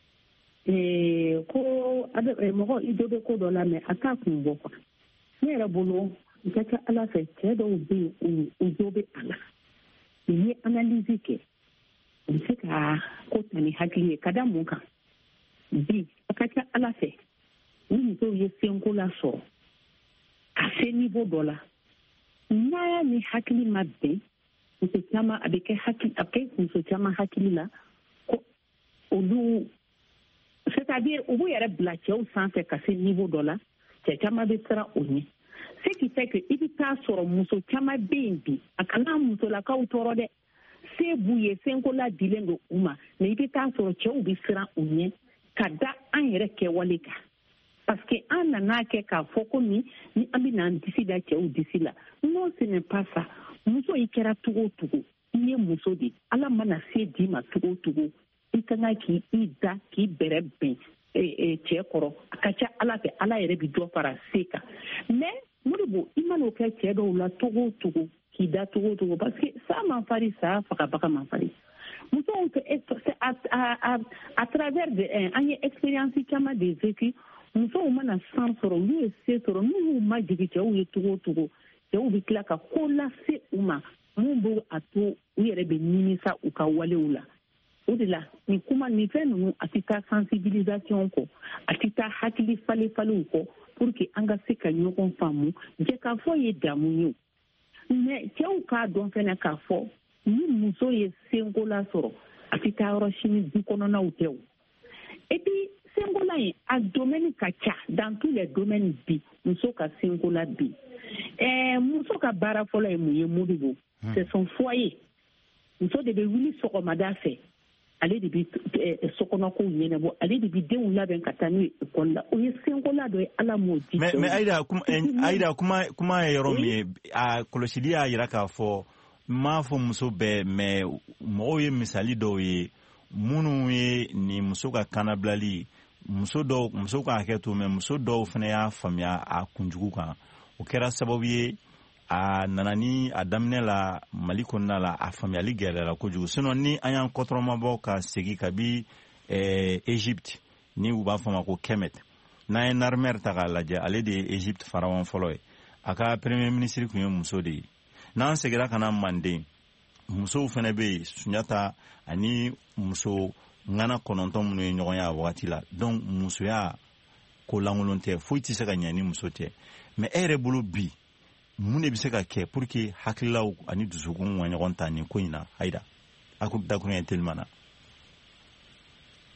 ɛɛ ko mɔgɔ i dɔ bɛ ko dɔ la mɛ a t'a kun bɔ kuwa ne yɛrɛ bolo i ka kɛ Ala fɛ cɛ dɔw bɛ yen u jo bɛ a la n'i ye analyse kɛ u bɛ se ka ko ta ni hakili ye ka da mun kan bi a ka ca Ala fɛ ni musow ye senko la sɔrɔ ka se niveau dɔ la n'a y'a ni hakili ma bɛn muso caman a bɛ kɛ hakili a bɛ kɛ muso caman hakili la ko olu c'est-à-dire u b'u yɛrɛ bila cɛw sanfɛ ka se niveau dɔ la cɛ caman bɛ siran o ɲɛ ce qui fait que i bɛ taa sɔrɔ muso caman bɛ yen bi a kana musolakaw tɔɔrɔ dɛ se b'u ye senko la dilen don u ma mais i bɛ taa sɔrɔ cɛw bɛ siran u ɲɛ ka da an yɛrɛ kɛwale kan parce que an nana kɛ k'a fɔ ko ni ni an bɛ n'an disi da cɛw disi la non ce n'est pas ça muso i kɛra cogo o cogo i ye muso de Ala mana se d'i ma cogo o cogo i ka kan k'i i da k'i bɛrɛ bɛn cɛ kɔrɔ a ka ca Ala fɛ Ala yɛrɛ bɛ dɔ fara se kan mais Modibo i mana o kɛ cɛ dɔw la cogo o cogo k'i da cogo o cogo parce que sa man fari sa fagabaga man fari musow c'est à, à, à, à travers de an ye expérience caman de vécu musow mana san sɔrɔ olu ye se sɔrɔ n'u y'u majigin cɛw ye cogo o cogo cɛw bɛ tila ka ko lase u ma mun b'o a to u yɛrɛ bɛ nimisa u ka walew la o de la nin kuma nin fɛn ninnu a tɛ taa sensibilisation kɔ a tɛ taa hakili falen falenw kɔ pour que an ka se ka ɲɔgɔn faamu jɛkafɔ ye damu ye mais cɛw k'a dɔn fɛnɛ k'a fɔ ni muso ye senko la sɔrɔ a tɛ taa yɔrɔ si ni du kɔnɔnaw tɛ o et puis senko la in a domaine ka ca dans tous les domaines bi muso ka senko la bi ɛɛ muso ka baara fɔlɔ ye mun ye Modibo c'est son foyer muso de bɛ wuli sɔgɔmada fɛ ale de bɛ sokɔnɔkow ɲɛnabɔ ale de bɛ denw labɛn ka taa n'u ye ekɔli la o ye senkola dɔ ye Ala m'o di. mais mais Ayida kuma Ayida kuma kuma ye yɔrɔ min ye a kɔlɔsili y'a jira k'a fɔ n m'a fɔ muso bɛɛ mais mɔgɔw ye misali dɔw ye minnu ye nin muso ka kanabilali muso dɔw muso ka hakɛ to mais muso dɔw fana y'a faamuya a kunjugu kan o kɛra sababu ye a nana ni a daminɛ la Mali kɔnɔna la a faamuyali gɛlɛyara kojugu sinon ni an y'an kɔtɔrɔmabɔ ka segin kabi ɛɛ Egypte ni u b'a fɔ ma ko Kemet n'an ye Narmer ta k'a lajɛ ale de ye Egypte pharaon fɔlɔ ye a ka premier ministre tun ye muso de ye n'an segira ka na Manden musow fana bɛ yen Sunjata ani muso ŋana kɔnɔntɔn minnu ye ɲɔgɔn ye a wagati la donc musoya ko lankolon tɛ foyi tɛ se ka ɲɛ ni muso tɛ mais e yɛrɛ bolo bi mun de bɛ se ka kɛ pour que hakililaw ani dusukun ka ɲɔgɔn ta nin ko in na Ayida a ko dakuruɲɛ telima na. Modibo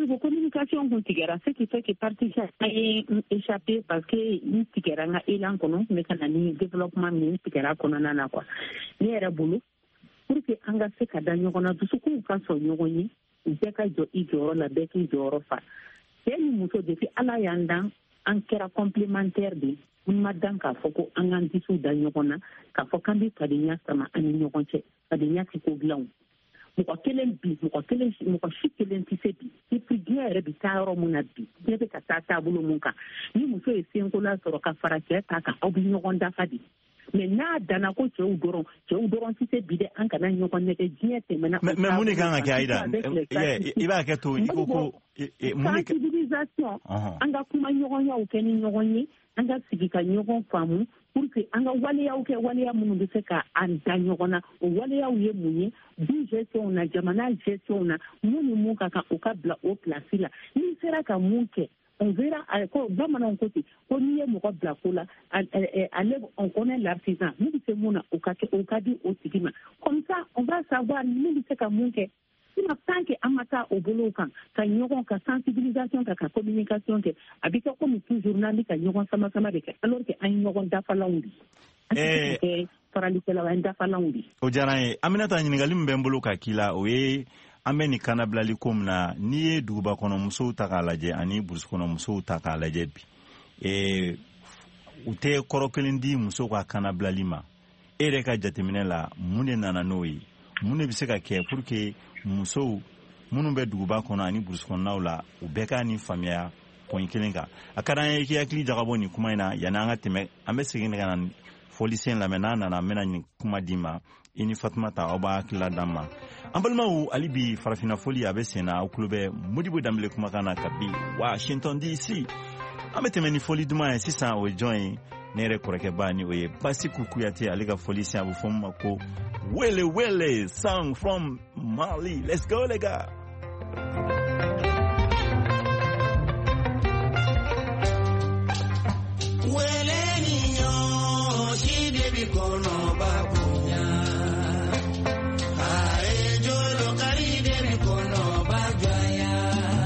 Modibo communication kun tigɛra ce qui fait que parti a ye échappé parce que n tigɛra n ka élan kɔnɔ n bɛ ka na ni développement min n tigɛra kɔnɔna na quoi ne yɛrɛ bolo pour que an ka se ka da ɲɔgɔn na dusukun ka sɔn ɲɔgɔn ye bɛɛ ka jɔ i jɔyɔrɔ la bɛɛ k'i jɔyɔrɔ fa cɛ ni muso depuis ala y'an dan an kɛra complémentaire de n ma dan k'a fɔ ko an k'an disiw da ɲɔgɔn na k'a fɔ k'an bɛ fadenya sama an ni ɲɔgɔn cɛ fadenya tɛ ko dilan mɔgɔ kelen bi mɔgɔ kelen mɔgɔ si kelen tɛ se bi et puis diɲɛ yɛrɛ bɛ taa yɔrɔ mun na bi diɲɛ bɛ ka taa taabolo mun kan ni muso ye senkola sɔrɔ ka fara cɛ ta kan aw bɛ ɲɔgɔn dafa de mais n'a danna ko cɛw dɔrɔn cɛw dɔrɔn tɛ se bi dɛ an kana ɲɔgɔn nɛgɛ diɲɛ tɛmɛna. mais mun de kan ka kɛ Ayida i b'a kɛ to i ko ko sensibilisation an ka kuma ɲɔgɔnyaw kɛ ni ɲɔgɔn ye an ka sigi ka ɲɔgɔn faamu pour que an ka waleyaw kɛ waleya minnu bɛ se ka an da ɲɔgɔn na o waleyaw ye mun ye du gestion na jamana gestion na mun ni mun ka kan o ka bila o place la n'i sera ka mun kɛ on verra ko bamananw ko ten ko n'i ye mɔgɔ bila ko la ale on connaît l'artisan min bɛ se mun na o ka kɛ o ka di o tigi ma comme ça on va savoir min bɛ se ka mun kɛ sinon tant que an ma taa o bolo kan ka ɲɔgɔn ka sensibilisation kɛ ka communication kɛ a bɛ kɛ comme toujours n'an bɛ ka ɲɔgɔn sama sama de kɛ alors que an ye ɲɔgɔn dafalanw de an tɛ kɛ faralikɛlaw an ye dafalanw de. o diyara n ye Aminata ɲininkali min bɛ n bolo ka k'i la o ye an bɛ nin kana bilali ko min na n'i ye duguba kɔnɔ musow ta k'a lajɛ ani burusi kɔnɔ musow ta k'a lajɛ bi u tɛ kɔrɔ kelen di musow ka kana bilali ma e yɛrɛ ka jateminɛ la mun de nana n'o ye mun de bɛ se ka kɛ pour que musow minnu bɛ duguba kɔnɔ ani burusi kɔnɔnaw la u bɛɛ ka nin faamuya pɔn kelen kan a ka d'an ye k'i hakili jagabɔ nin kuma in na yanni an ka tɛmɛ an bɛ segin ka na fɔli sen lamɛn n'a nana an bɛna nin kuma d'i ma i ni Fatumata aw b'a hakilila d'an ma an balimaw hali bi farafinna foli a bɛ sen na aw tulo bɛ Modibo Danbele kumakan na kabi Washington D C an bɛ tɛmɛ ni foli duman ye sisan o ye jɔn ye ne yɛrɛ kɔrɔkɛba ni o ye Basiku Kuyate ale ka foli sen a bɛ fɔ min ma ko Wele Wele song from Mali. Let's go les gars. Wele niño si debi kono babunya ae jolo kari debi kono bagaya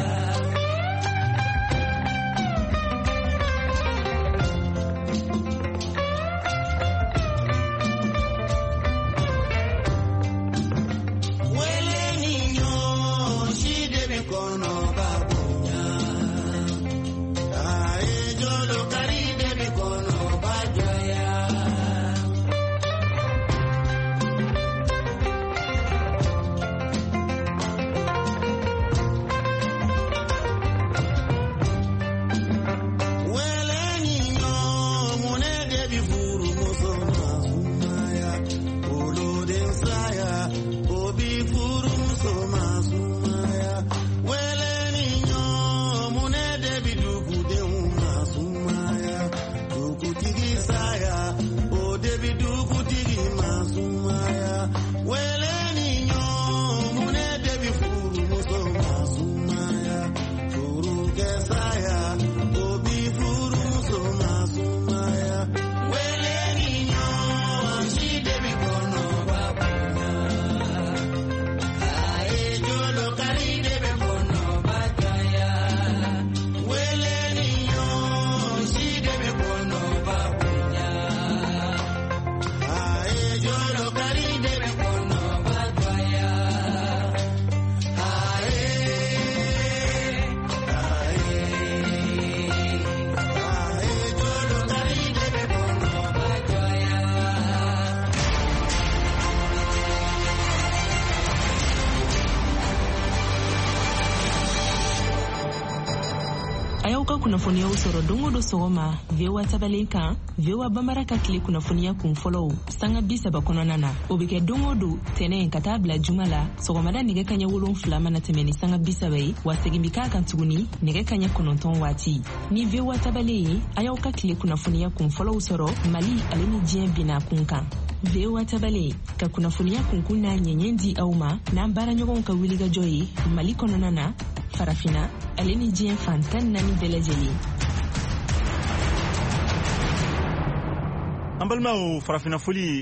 kunnafoniya sɔrɔ don o don sɔgɔma V O A tabalen kan V O A Bambara ka tile kunnafoniya kun fɔlɔw sanga bi saba kɔnɔna na o bɛ kɛ don o don tɛnɛ ka taa bila juma la sɔgɔmada nɛgɛ kaɲɛ wolonfila mana tɛmɛ ni sanga bi saba ye wa segin bi k'a kan tuguni nɛgɛ kaɲɛ kɔnɔntɔn waati ni V O A tabalen ye a y'aw ka tile kunnafoniya kun fɔlɔw sɔrɔ Mali ale ni diɲɛ binna kun kan V O A tabalen ka kunnafoniya kunkun n'a ɲɛɲɛ di aw ma n'an baaraɲɔgɔnw ka wulikajɔ ye Mali kɔnɔna na farafina ale ni diɲɛ fantan naani bɛɛ lajɛlen. An balimaw farafina foli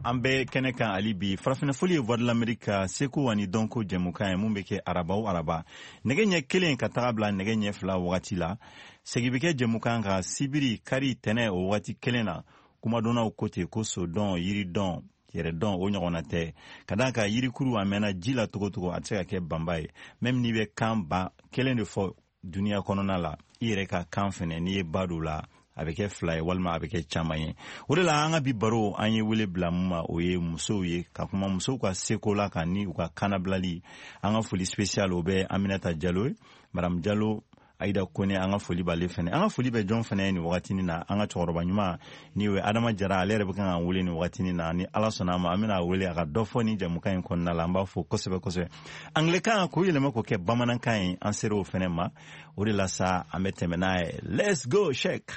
an bɛ kɛnɛ kan ali bi farafina foli ye voix de l'Amérique seko ani dɔnko jɛmukan ye mun bɛ kɛ araba o araba nɛgɛ ɲɛ kelen ka taga bila nɛgɛ ɲɛ fila wagati la segi bɛ kɛ jɛmukan kan sibiri kari tɛnɛ o wagati kelen na kumadɔnnaw ko ten ko so dɔn yiri dɔn yɛrɛ dɔn o ɲɔgɔnna tɛ ka d'a kan yirikuru a mɛnna ji la togo togo a tɛ se ka kɛ banba ye même n'i bɛ kan ba kelen de fɔ duniya kɔnɔna la i yɛrɛ ka kan fɛnɛ n'i ye ba don la a bɛ kɛ fila ye walima a bɛ kɛ caman ye o de la an ka bi baro an ye wele bila mun ma o ye musow ye ka kuma musow ka seko la ka ni u ka kannabilali an ka foli spécial o bɛ Aminata Jalo ye Madame Jalo Aida Kone an ka foli b'ale fɛnɛ an ka foli bɛ jɔn fɛnɛ ye nin wagatinin na an ka cɛkɔrɔba ɲuman ni o ye Adama Jara ale yɛrɛ bɛ kan ka wele nin wagatinin na ni Ala sɔnna a ma an bɛna wele a ka dɔ fɔ nin jɛmukan in kɔnɔna la an b'a fɔ kosɛbɛ kosɛbɛ anglais k'o yɛlɛma k'o kɛ bamanankan ye an ser'o fɛnɛ ma o de la sa an bɛ tɛmɛ n'a ye let's go Sheikh.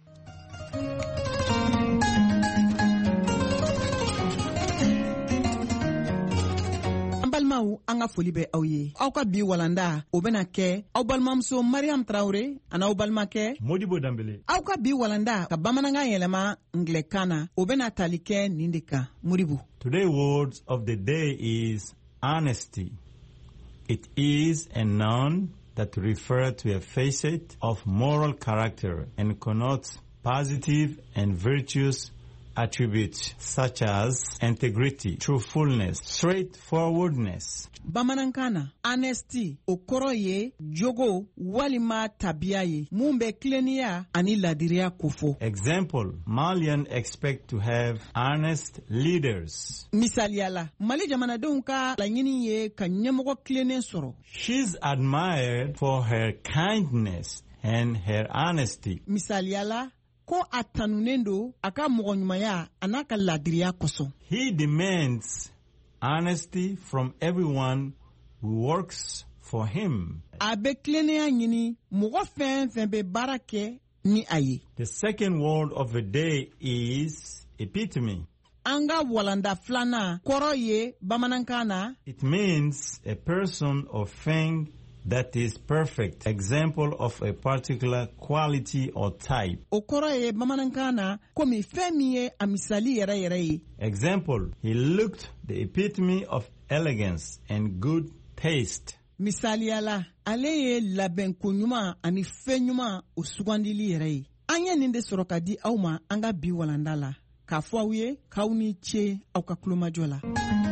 Balmaw an ka foli bɛ aw ye aw ka bi walanda o bɛna kɛ aw balimamuso Mariam Traoré ani aw balimakɛ Modibo Dambele aw ka bi walanda ka bamanankan yɛlɛma anglaikan na o bɛna tali kɛ nin de kan Modibo. Today's words of the day is honesty. It is a noun that refers to a facet of moral character and connotes positive and virtuous attributes such as integrity, truthfulness, straightforwardness. Bamanankana, honesty, okoro ye, jogo, walima tabia ye, mumbe klenia, ani ladiria kofo. Example, Malian expect to have honest leaders. Misaliala, Mali jamana donka la nyini ye ka nyemogo klene soro. She's admired for her kindness and her honesty. Misaliala, ko atanunendo aka mugonyumaya anaka ladiriya koso. He demands honesty from everyone who works for him. Abe klenia nyini mugo fen fen be barake ni aye. The second word of the day is epitome. Anga walanda flana koro ye bamanankana. It means a person or thing that is perfect. Example of a particular quality or type. Okoro ye bamanankana komi femi ye amisali yera yera ye. Example, he looked the epitome of elegance and good taste. Misali ala, ale ye laben kunyuma ani fenyuma usugandili yera ye. Anya ninde sorokadi auma anga bi walandala. Kafwa uye, kauni che au kakuluma jola.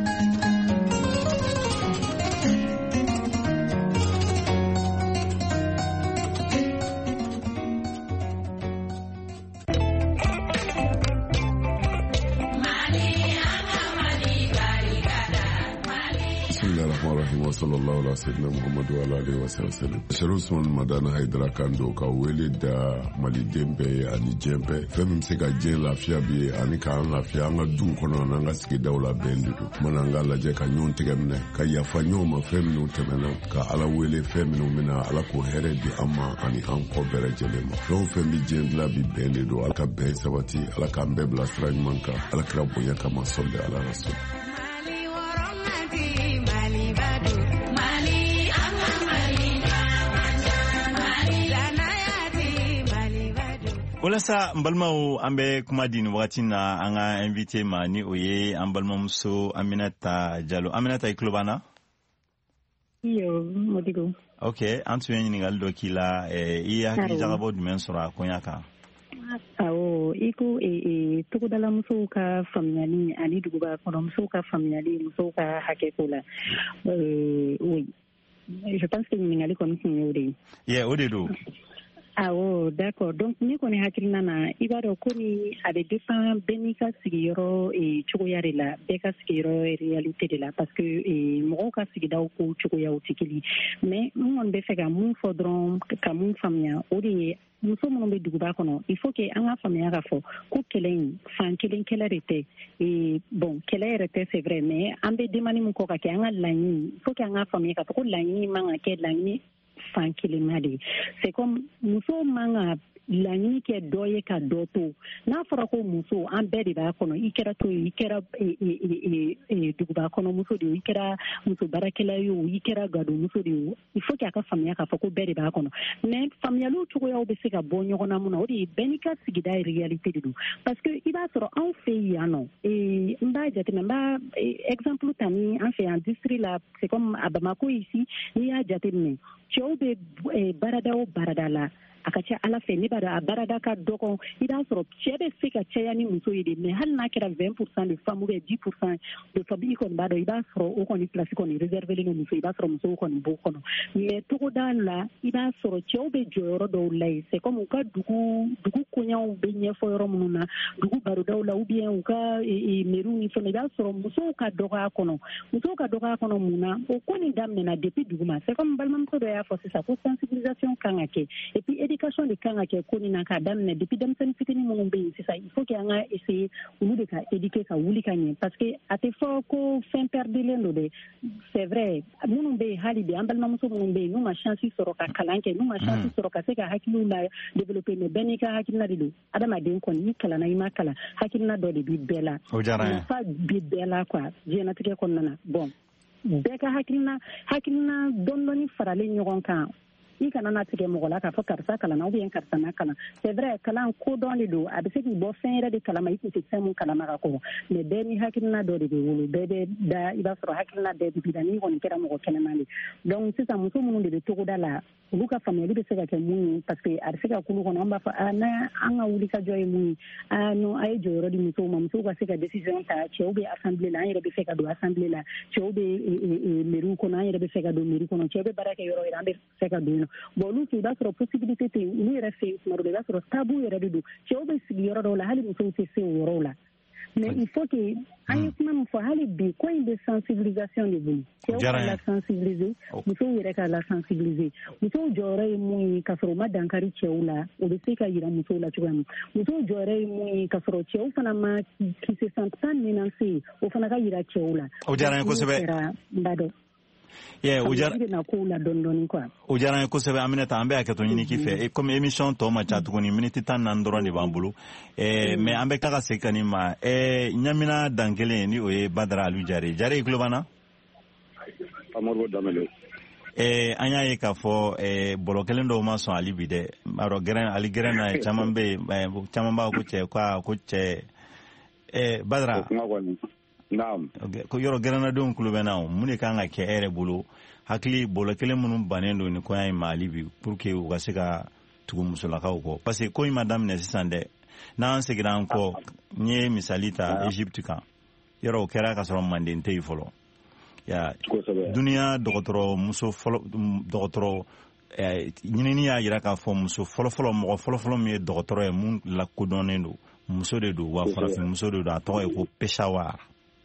wa sallallahu ala sayyidina Muhammadu wa ala alihi wa sallam. Sharusman Madana Haidara Kando ka wele da Mali Dembe ani Jembe fɛn se ka jɛn lafiya bi ani ka an lafiya an ka dun kɔnɔ an ka sigidaw la bɛn de don mana an ka lajɛ ka ɲɔgɔn tigɛ minɛ ka yafa ɲɔgɔn ma fɛn minnu tɛmɛna ka Ala wele fɛn minnu bɛna Ala ko hɛrɛ di an ma ani an kɔ bɛɛ lajɛlen ma fɛn o fɛn bi jɛn dilan bi bɛn de don Ala ka bɛn sabati Ala k'an bɛɛ bila sira ɲuman kan Ala kira bonya kama sɔli ala rasul. Walasa n balimaw an bɛ kuma di nin wagati na an ka invité ma ni o ye an balimamuso Aminata Jalo. Aminata i tulo b'an na? Iyo, Modibo. Ok, an tun ye ɲininkali dɔ k'i la i ye hakili jagabɔ jumɛn sɔrɔ a koɲa kan? Awɔ, i ko togodala musow ka faamuyali ani duguba kɔnɔ musow ka faamuyali musow ka hakɛko la. Oui, je pense que ɲininkali kɔni kun ye o de ye. Yeah, o de don. Awɔ, d'accord. Donc ne kɔni hakilina na i b'a dɔn komi a bɛ dépend bɛɛ n'i ka sigiyɔrɔ cogoya de la bɛɛ ka sigiyɔrɔ réalité de la parce que mɔgɔw ka sigidaw ko cogoyaw tɛ kelen mais n kɔni bɛ fɛ ka mun fɔ dɔrɔn ka mun faamuya o de ye muso minnu bɛ duguba kɔnɔ il faut que an ka faamuya ka fɔ ko kɛlɛ in fan kelen kɛlɛ de tɛ bon kɛlɛ yɛrɛ tɛ c'est vrai mais an bɛ demande min kɔ ka kɛ an ka laɲini il faut que an ka faamuya ka fɔ ko laɲini man ka kɛ laɲini fan kelenna de c'est comme muso man ka laɲini kɛ dɔ ye ka dɔ to n'a fɔra ko muso an bɛɛ de b'a kɔnɔ i kɛra to ye i kɛra duguba kɔnɔmuso de ye i kɛra muso baarakɛla ye o i kɛra gadonmuso de ye o il faut que a ka faamuya k'a fɔ ko bɛɛ de b'a kɔnɔ mais faamuyaliw cogoyaw bɛ se ka bɔ ɲɔgɔn na mun na o de ye bɛɛ n'i ka sigida réalité de don parce que i b'a sɔrɔ anw fɛ yan nɔ n b'a jateminɛ n b'a exemple ta ni an fɛ yan district la c'est comme à Bamako ici n'i y'a jateminɛ cɛw bɛ baarada o baarada la a ka ca ala fɛ ne b'a dɔn a baarada ka dɔgɔ i b'a sɔrɔ cɛ bɛ se ka caya ni muso ye de mais hali n'a kɛra vingt pour cent de femmes ou bien dix pour cent de femmes i kɔni b'a dɔn i b'a sɔrɔ o kɔni place kɔni réservé len muso i b'a sɔrɔ musow kɔni b'o kɔnɔ mais togoda la i b'a sɔrɔ cɛw bɛ jɔyɔrɔ dɔw la ye c'est comme u ka dugu dugu koɲɛw bɛ ɲɛfɔ yɔrɔ minnu na dugu barodaw la ou bien u ka mairie ni fɛn i b'a sɔrɔ musow ka dɔgɔ a kɔnɔ musow ka dɔgɔ a kɔnɔ mun na o ko nin daminɛna depuis duguma c'est comme balimamuso dɔ y'a fɔ sisan ko sensibilisation kan ka kɛ et puis éducation de kan ka kɛ ko nin na k'a daminɛ depuis denmisɛnnin fitinin minnu bɛ yen sisan il faut que an ka essayer olu de ka éduquer ka wuli ka ɲɛ parce que a tɛ fɔ ko fɛn perdilen don dɛ c'est vrai minnu bɛ yen hali bi an balimamuso minnu bɛ yen n'u ma chance sɔrɔ ka kalan kɛ n'u ma chance sɔrɔ ka se ka hakiliw la développer mais bɛɛ n'i ka hakilina de don adamaden kɔni n'i kalanna i ma kalan hakilina dɔ de bi bɛɛ la nafa bi bɛɛ la quoi diɲɛlatigɛ kɔnɔna na bon bɛɛ ka hakilina hakilina dɔɔni dɔɔni faralen ɲɔgɔn kan i kana na tigɛ mɔgɔ la k'a fɔ karisa kalanna ou bien karisa ma kalan c'est vrai kalan kodɔn de don a bɛ se k'i bɔ fɛn yɛrɛ de kalama i tun tɛ fɛn mun kalama ka kɔrɔ mais bɛɛ ni hakilina dɔ de bɛ wolo bɛɛ bɛ da i b'a sɔrɔ hakilina bɛɛ de bi da n'i kɔni kɛra mɔgɔ kɛnɛman de donc sisan muso minnu de bɛ togoda la olu ka faamuyali bɛ se ka kɛ mun ye parce que a bɛ se ka kulu kɔnɔ an b'a fɔ a n'a an ka wuli ka jɔ ye mun ye a non a ye jɔyɔrɔ di musow ma musow ka se ka décision ta cɛw bɛ assemblée la an yɛrɛ bɛ fɛ ka don assemblée la cɛw bɛ mairie kɔnɔ an yɛrɛ bɛ fɛ ka don mairie kɔnɔ cɛw bɛ baara kɛ yɔrɔ yɔrɔ an bɛ fɛ ka don yen bon olu fɛ i b'a sɔrɔ possibilité tɛ yen olu yɛrɛ fɛ yen tuma dɔ la i b'a sɔrɔ tabou yɛrɛ de don cɛw bɛ sigi yɔrɔ dɔw la hali musow tɛ se o yɔrɔw la mais il faut que an ye kuma min fɔ hali bi ko in bɛ sensibilisation de bolo cɛw ka la sensibiliser musow yɛrɛ ka la sensibiliser musow jɔyɔrɔ ye mun ye k'a sɔrɔ u ma dankari cɛw la o bɛ se ka yira musow la cogoya min musow jɔyɔrɔ ye mun ye k'a sɔrɔ cɛw fana ma qui se sentent pas menacés o fana ka yira cɛw la o diyara n ye kosɛbɛ n b'a dɔn Yeah, o diyara n ye kosɛbɛ Aminata an bɛ hakɛto ɲini k'i fɛ comme émission tɔ ma ca tuguni miniti tan naani dɔrɔn de b'an bolo mais an bɛ tila ka segin ka nin ma ɲamina dan kelen ni o ye Badara Alu Jare Jare i tulo b'an na Amadu Danbele an y'a ye k'a fɔ bɔlɔ kelen dɔw ma sɔn hali bi dɛ alors gɛrɛn ali gɛrɛn na caman bɛ yen caman b'a ko cɛ ko ko cɛ Badara naam ko yɔrɔ gɛrɛnnadenw tulo bɛ na mun de kan ka kɛ e yɛrɛ bolo hakili bɔlɔ kelen minnu bannen don ni kɔɲɔ in ma hali bi pour que u ka se ka tugu musolakaw kɔ parce que ko in ma daminɛ sisan dɛ n'an seginna an kɔ n ye misali ta Egypte kan yɔrɔ o kɛra ka sɔrɔ Manden tɛ yen fɔlɔ ya duniya dɔgɔtɔrɔ muso fɔlɔ dɔgɔtɔrɔ ɲinini y'a jira k'a fɔ muso fɔlɔfɔlɔ mɔgɔ fɔlɔfɔlɔ min ye dɔgɔtɔrɔ ye mun lakodɔnnen don muso de don wa farafin muso de don a tɔgɔ ye ko Peshawar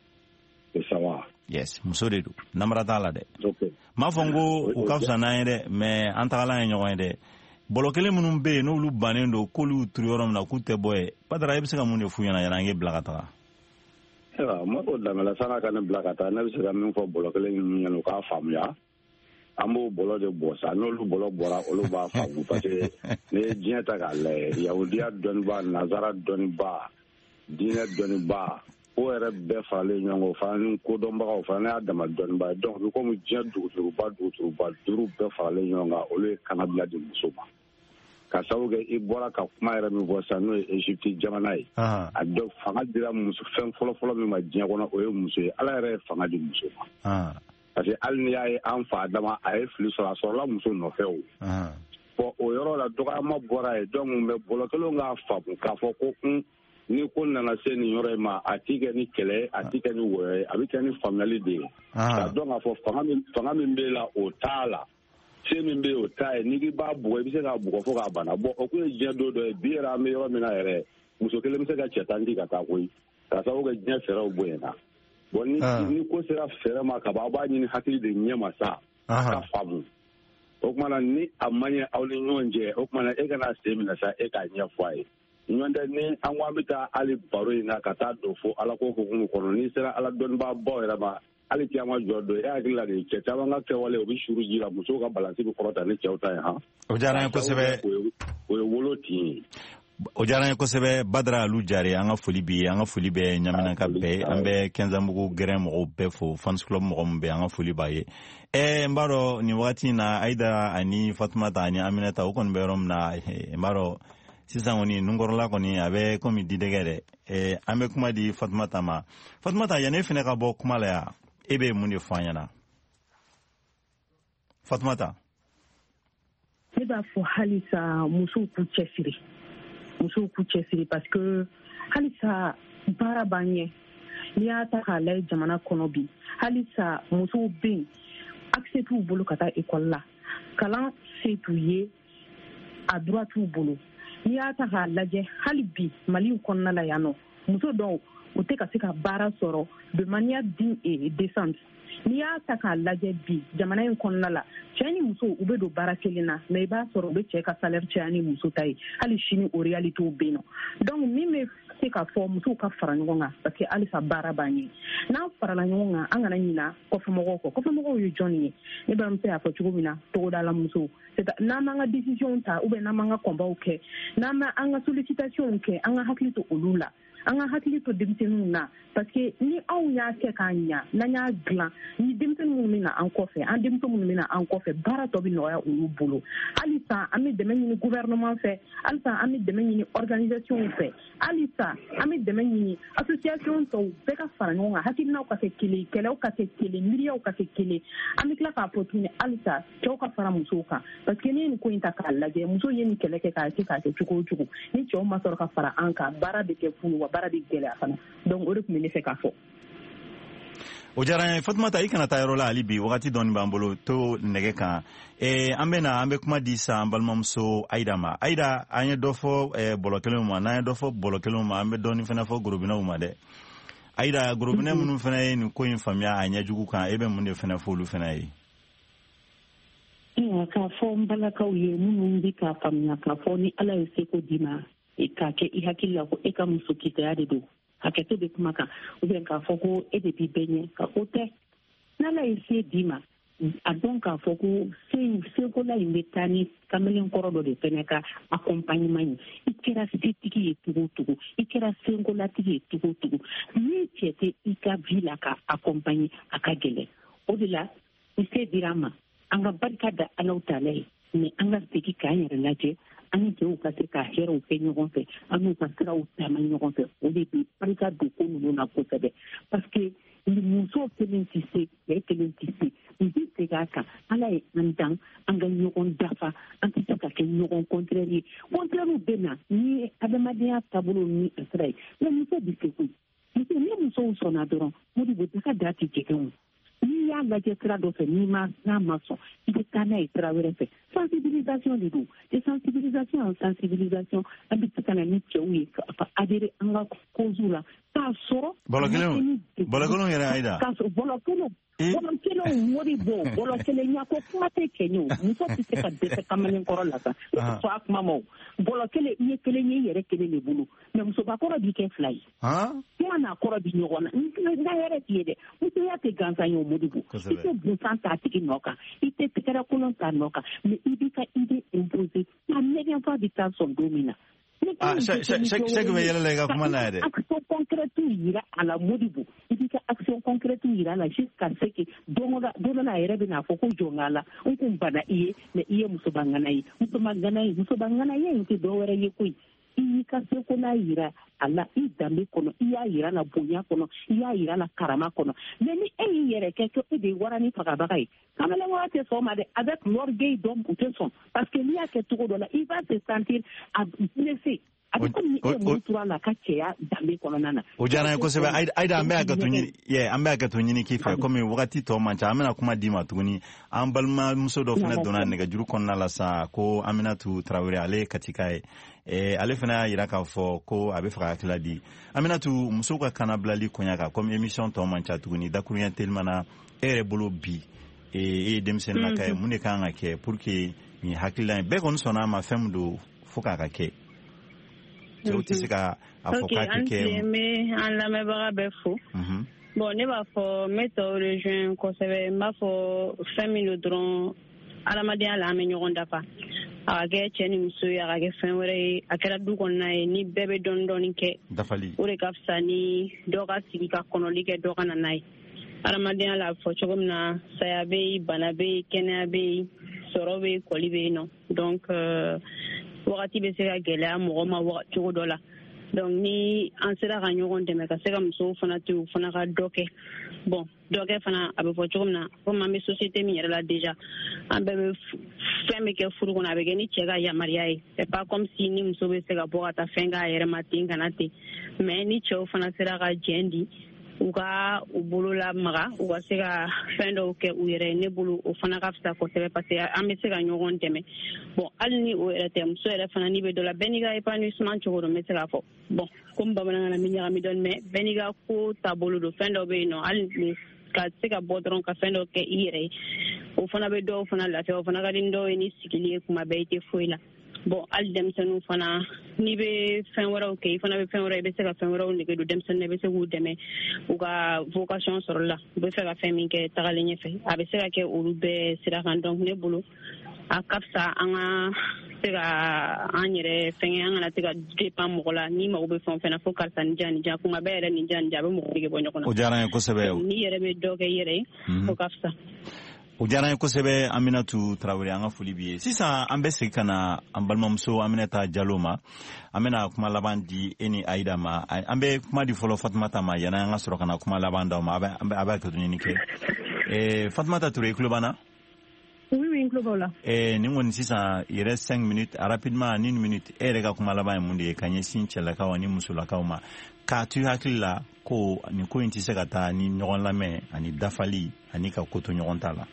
yes muso de don namara t'a la dɛ m'a fɔ n ko u ka fisa n'an ye dɛ mais an tagalan ye ɲɔgɔn ye dɛ bɔlɔ kelen minnu bɛ yen n'olu bannen don k'olu turu yɔrɔ min na k'u tɛ bɔ ye Badara i bɛ se ka mun de f'u ɲɛna yanni an k'e bila ka taga ayiwa ma ko danbɛlɛ san'a ka ne bila ka taa ne bɛ se ka min fɔ bɔlɔ kelen ninnu ɲɛna u k'a faamuya an b'o bɔlɔ de bɔ sa n'olu bɔlɔ bɔra olu b'a faamu parce que ne ye diɲɛ ta k'a lajɛ yahudiya dɔnniba nazara dɔnniba diinɛ dɔnniba o yɛrɛ bɛɛ faralen ɲɔgɔn kan o fana ni kodɔnbagaw fana y'a dama dɔnniba ye donc bi komi diɲɛ dugutuguba dugutuguba duuru bɛɛ faralen ɲɔgɔn kan olu ye kanabila di muso ma ka sababu kɛ i bɔra ka kuma yɛrɛ min fɔ sisan n'o ye Egypte jamana ye a dɔ fanga dira muso fɛn fɔlɔfɔlɔ min ma diɲɛ kɔnɔ o ye muso ye Ala yɛrɛ ye fanga di muso ma parce que hali n'i y'a ye an fa dama a ye fili sɔrɔ a sɔrɔla muso nɔfɛ o bon o yɔrɔ la dɔgɔyama bɔra yen donc mais bɔlɔ kelenw k'a faamu k'a fɔ ko un ni ko nana se nin yɔrɔ in ma a t'i kɛ ni kɛlɛ a t'i kɛ ni wɔyɔ ye a bɛ kɛ ni faamuyali de ye ka dɔn k'a fɔ fanga min fanga min b'e la o t'a la se min bɛ yen o t'a ye n'i k'i b'a bugɔ i bɛ se k'a bugɔ fo k'a bana bon o kun ye diɲɛ don dɔ ye bi yɛrɛ an bɛ yɔrɔ min na yɛrɛ muso kelen bɛ se ka cɛ tan di ka taa koyi ka sababu kɛ diɲɛ fɛɛrɛw bonyana bon ni ni ko sera fɛɛrɛ ma kaban aw b'a ɲini hakili de ɲɛ ma sa ka faamu o kumana ni a ma ɲɛ aw ni ɲɔgɔn cɛ o kumana e kana sen minɛ sa e k'a ɲɛfɔ a ye ɲɔn tɛ ni an ko an bɛ taa hali baro in na ka taa don fo Ala ko hukumu kɔnɔ n'i sera Ala dɔnnibaa baw yɛrɛ ma ali ti ama jodo ya gila de che ta nga ke wale obi shuru jira muso ka balance bi korota ne cheuta ha o jara ko sebe o woloti o jara ko sebe Badara Lujare anga foli bi anga foli be nyamina ka be ambe kenza mugu gere mo be fo fans club mo be anga foli baye e mbaro ni wakati na Aida ani Fatmata ani Aminata o kon be rom na mbaro sisan woni nungorola koni abe komi didegere e ambe kuma di Fatmata ma Fatmata yane fene ka bo kuma la ya ebe mun de fanyana Fatmata ne b'a fɔ halisa musow k'u cɛsiri musow k'u cɛsiri parce que halisa baara b'an ɲɛ n'i y'a ta k'a lajɛ jamana kɔnɔ bi halisa musow bɛ yen accès t'u bolo ka taa école la kalan se t'u ye a droit t'u bolo n'i y'a ta k'a lajɛ hali bi Mali kɔnɔna la yan nɔ muso dɔw u tɛ ka se ka baara sɔrɔ de manière digne et décente n'i y'a ta k'a lajɛ bi jamana in kɔnɔna la cɛ ni muso u bɛ don baara kelen na mais i b'a sɔrɔ u bɛ cɛ ka salaire caya ni muso ta ye hali sini o réalitéw bɛ yen nɔ donc min bɛ se ka fɔ musow ka fara ɲɔgɔn kan parce que halisa baara b'an ye n'an farala ɲɔgɔn kan an kana ɲina kɔfɛmɔgɔw kɔ kɔfɛmɔgɔw ye jɔn ye ne balimamuso y'a fɔ cogo min na togodala musow n'an m'an ka décision ta ou bien n'an m'an ka combat kɛ n'an m'an ka sollicitation kɛ an ka hakili to olu la an ka hakili to denmisɛnninw na parce que ni anw y'a kɛ k'a ɲa n'an y'a dilan ni denmisɛnnin minnu bɛ na an kɔfɛ an denmuso minnu bɛ na an kɔfɛ baara tɔ bɛ nɔgɔya olu bolo halisa an bɛ dɛmɛ ɲini gouvernement fɛ halisa an bɛ dɛmɛ ɲini organisation fɛ halisa an bɛ dɛmɛ ɲini association tɔw bɛɛ ka fara ɲɔgɔn kan hakilinaw ka kɛ kelen kɛlɛw ka kɛ kelen miiriyaw ka kɛ kelen an bɛ tila k'a fɔ tuguni halisa cɛw ka fara musow kan parce que ni nin ko in ta k'a lajɛ muso ye nin kɛlɛ kɛ k'a kɛ k'a kɛ cogo o cogo ni cɛw ma sɔrɔ ka fara an kan baara bɛ kɛ funu wa baara bɛ gɛlɛya fana donc o de tun bɛ ne fɛ k'a fɔ. o diyara n ye Fatumata i kana taa yɔrɔ la hali bi wagati dɔɔni b'an bolo to nɛgɛ kan eh, an bɛ na an bɛ kuma di sa an balimamuso Aida ma Aida an ye dɔ fɔ eh, bɔlɔ kelenw ma n'an ye dɔ fɔ bɔlɔ kelenw ma an bɛ dɔɔni fana fɔ gorobinɛw ma dɛ Aida gorobinɛ minnu fana ye nin ko in faamuya a ɲɛjugu kan e bɛ mun de fana fɔ olu fana ye. K'a fɔ n balakaw ye minnu bɛ k'a faamuya k'a fɔ ni Ala ye seko d'i ma k'a kɛ i hakili la ko e ka muso kitaya de don hakɛto bɛ kuma kan ou bien k'a fɔ ko e de b'i bɛɛ ɲɛ ka o tɛ n'Ala ye se d'i ma a dɔn k'a fɔ ko sekola in bɛ taa ni kamalen kɔrɔ dɔ de fɛnɛ ka accompagnement ye i kɛra setigi ye cogo o cogo i kɛra senkolatigi ye cogo o cogo ni cɛ tɛ i ka vie la ka accompagner a ka gɛlɛn o de la i se dira ma an ka barika da Alahu Taala ye mais an ka segin k'an yɛrɛ lajɛ an ni cɛw ka se ka hɛrɛw kɛ ɲɔgɔn fɛ an n'u ka siraw taama ɲɔgɔn fɛ o de bɛ barika don ko ninnu na kosɛbɛ parce que muso kelen tɛ se cɛ kelen tɛ se n bɛ segin a kan Ala ye an dan an ka ɲɔgɔn dafa an tɛ se ka kɛ ɲɔgɔn contraire ye contraire bɛ na ni ye adamadenya taabolo ni a sira ye mais muso bɛ se koyi muso ni musow sɔnna dɔrɔn o de bɛ daga da ti jɛgɛw n'i y'a lajɛ sira dɔ fɛ n'i ma n'a ma sɔn i bɛ taa n'a ye sira wɛrɛ fɛ sensibilisation de don de sensibilisation en sensibilisation an bɛ se ka na ni cɛw ye ka adhérer an ka cause la k'a sɔrɔ bɔlɔ kelenw bɔlɔ kelenw yɛrɛ Aida k'a sɔrɔ bɔlɔ kelenw bɔlɔ kelenw wari bɔ bɔlɔ kelen ɲa ko kuma tɛ cɛ ɲɛ o muso tɛ se ka dɛsɛ kamalen kɔrɔ la sa i tɛ sɔn a kuma ma o bɔlɔ kelen i ye kelen ye i yɛrɛ kelen de bolo mais musoba kɔrɔ b'i kɛ fila ye kuma n'a kɔrɔ bi ɲɔgɔn na n ka yɛrɛ t'i ye dɛ musoya tɛ gansan ye o Modibo i tɛ bunsan ta a tigi nɔ kan i tɛ tɛgɛrɛ kolon ta nɔ kan mais i b'i ka idée imposer la dernière fois bɛ taa sɔn don min na. Ah, chaque bɛ yɛlɛ la i ka kuma na yɛrɛ. Action concrète yira a la Modibo i b'i ka action concrète yira a la jusqu'à ce que don dɔ la a yɛrɛ bɛ n'a fɔ ko jɔn ka la n kun bana i ye mais i ye musobangana ye musobangana ye musobangana ye in tɛ dɔ wɛrɛ ye koyi i y'i ka seko n'a yira a la i danbe kɔnɔ i y'a yira a la bonya kɔnɔ i y'a yira a la karama kɔnɔ mais ni e y'i yɛrɛ kɛ ko e de ye warani fagabaga ye kamalen wara tɛ sɔn o ma dɛ avec l'orgueil donc u tɛ sɔn parce que n'i y'a kɛ cogo dɔ la i va se sentir blessé a bɛ komi e ye mun tura la ka cɛya danbe kɔnɔna na. O diyara n ye kosɛbɛ Aida an bɛ hakɛto ɲini ye an bɛ hakɛto ɲini k'i fɛ komi wagati tɔ man ca an bɛna kuma d'i ma tuguni an balimamuso dɔ fana donna nɛgɛjuru kɔnɔna la sa ko Aminatu Tarawele ale ye katika ye eh, ale fana y'a jira k'a fɔ ko a bɛ fɛ ka hakilila di Aminatu musow ka kana bilali koɲa kan komi émission tɔ man ca tuguni dakuruɲɛ telima na e yɛrɛ bolo bi e ye denmisɛnnin naka ye mun de kan ka kɛ pour que nin hakilila ye bɛɛ kɔni sɔnna a ma fɛn min don fo k'a ka kɛ cɛw tɛ se ka a fɔ k'a tɛ kɛ. Ok, an tile bɛ an lamɛnbaga bɛɛ fo bon ne b'a fɔ n bɛ tɔw rejoint kosɛbɛ n b'a fɔ fɛn min don dɔrɔn adamadenya la an bɛ ɲɔgɔn dafa a ka kɛ cɛ ni muso ye a ka kɛ fɛn wɛrɛ ye a kɛra du kɔnɔna ye ni bɛɛ bɛ dɔɔni dɔɔni kɛ dafali o de ka fisa ni dɔ ka sigi ka kɔnɔli kɛ dɔ ka na n'a ye adamadenya la a fɔ cogo min na saya bɛ yen bana bɛ yen kɛnɛya bɛ yen sɔrɔ bɛ yen kɔli bɛ yen nɔ donc wagati bɛ se ka gɛlɛya mɔgɔ ma cogo dɔ la donc ni an sera ka ɲɔgɔn dɛmɛ ka se ka musow fana to u fana ka dɔ kɛ bon dɔ kɛ fana a bɛ fɔ cogo min na komi an bɛ société min yɛrɛ la déjà an bɛɛ bɛ fɛn bɛ kɛ furu kɔnɔ a bɛ kɛ ni cɛ ka yamaruya ye c'est pas comme si ni muso bɛ se ka bɔ ka taa fɛn k'a yɛrɛ ma ten kana ten mais ni cɛw fana sera ka jɛn di u ka u bolo lamaga u ka se ka fɛn dɔw kɛ u yɛrɛ ne bolo o fana ka fisa kosɛbɛ parce que an bɛ se ka ɲɔgɔn dɛmɛ bon hali ni o yɛrɛ tɛ muso yɛrɛ fana ni bɛ dɔ la bɛɛ n'i ka épanouissement cogo don n bɛ se k'a fɔ bon komi bamanankan na mi ɲagami dɔɔni mais bɛɛ n'i ka ko taabolo don fɛn dɔw bɛ yen nɔ hali ni ka se ka bɔ dɔrɔn ka fɛn dɔw kɛ i yɛrɛ ye o fana bɛ dɔw fana lafiya o fana ka di dɔw ye ni sigili ye kuma bɛɛ i tɛ foyi la bon hali denmisɛnninw fana n'i bɛ fɛn wɛrɛw kɛ i fana bɛ fɛn wɛrɛw i bɛ se ka fɛn wɛrɛw nege don denmisɛnnin i bɛ se k'u dɛmɛ u ka vocation sɔrɔli la u bɛ fɛ ka fɛn min kɛ tagalen ɲɛfɛ a bɛ se ka kɛ olu bɛɛ sira kan donc ne bolo a ka fisa an ka se ka an yɛrɛ fɛngɛ an kana se ka dépend mɔgɔ la ni mago bɛ fɛn o fɛn na fo karisa nin diya nin diya kuma bɛɛ yɛrɛ nin diya nin diya a bɛ mɔgɔ nege bɔ ɲɔgɔn na o diyara n ye kosɛbɛ n'i yɛrɛ bɛ dɔ kɛ i yɛrɛ ye o ka fisa o diyara n ye kosɛbɛ Aminatu Tarawele an ka foli b'i ye sisan an bɛ segin ka na an balimamuso Aminata Jalo ma an bɛna kuma laban di e ni Aida ma an bɛ kuma di fɔlɔ Fatumata ma yanni an ka sɔrɔ ka na kuma laban d'aw ma a bɛ a bɛ hakɛto ɲini kɛ Fatumata Ture i tulo b'an na oui oui n tulo b'aw la nin kɔni sisan il reste cinq minutes rapidement en une minute e yɛrɛ ka kuma laban ye mun de ye ka ɲɛsin cɛlakaw ani musolakaw ma k'a to i hakili la ko nin ko in tɛ se ka taa ni ɲɔgɔn lamɛn ani dafali ani ka ko to ɲɔgɔn ta la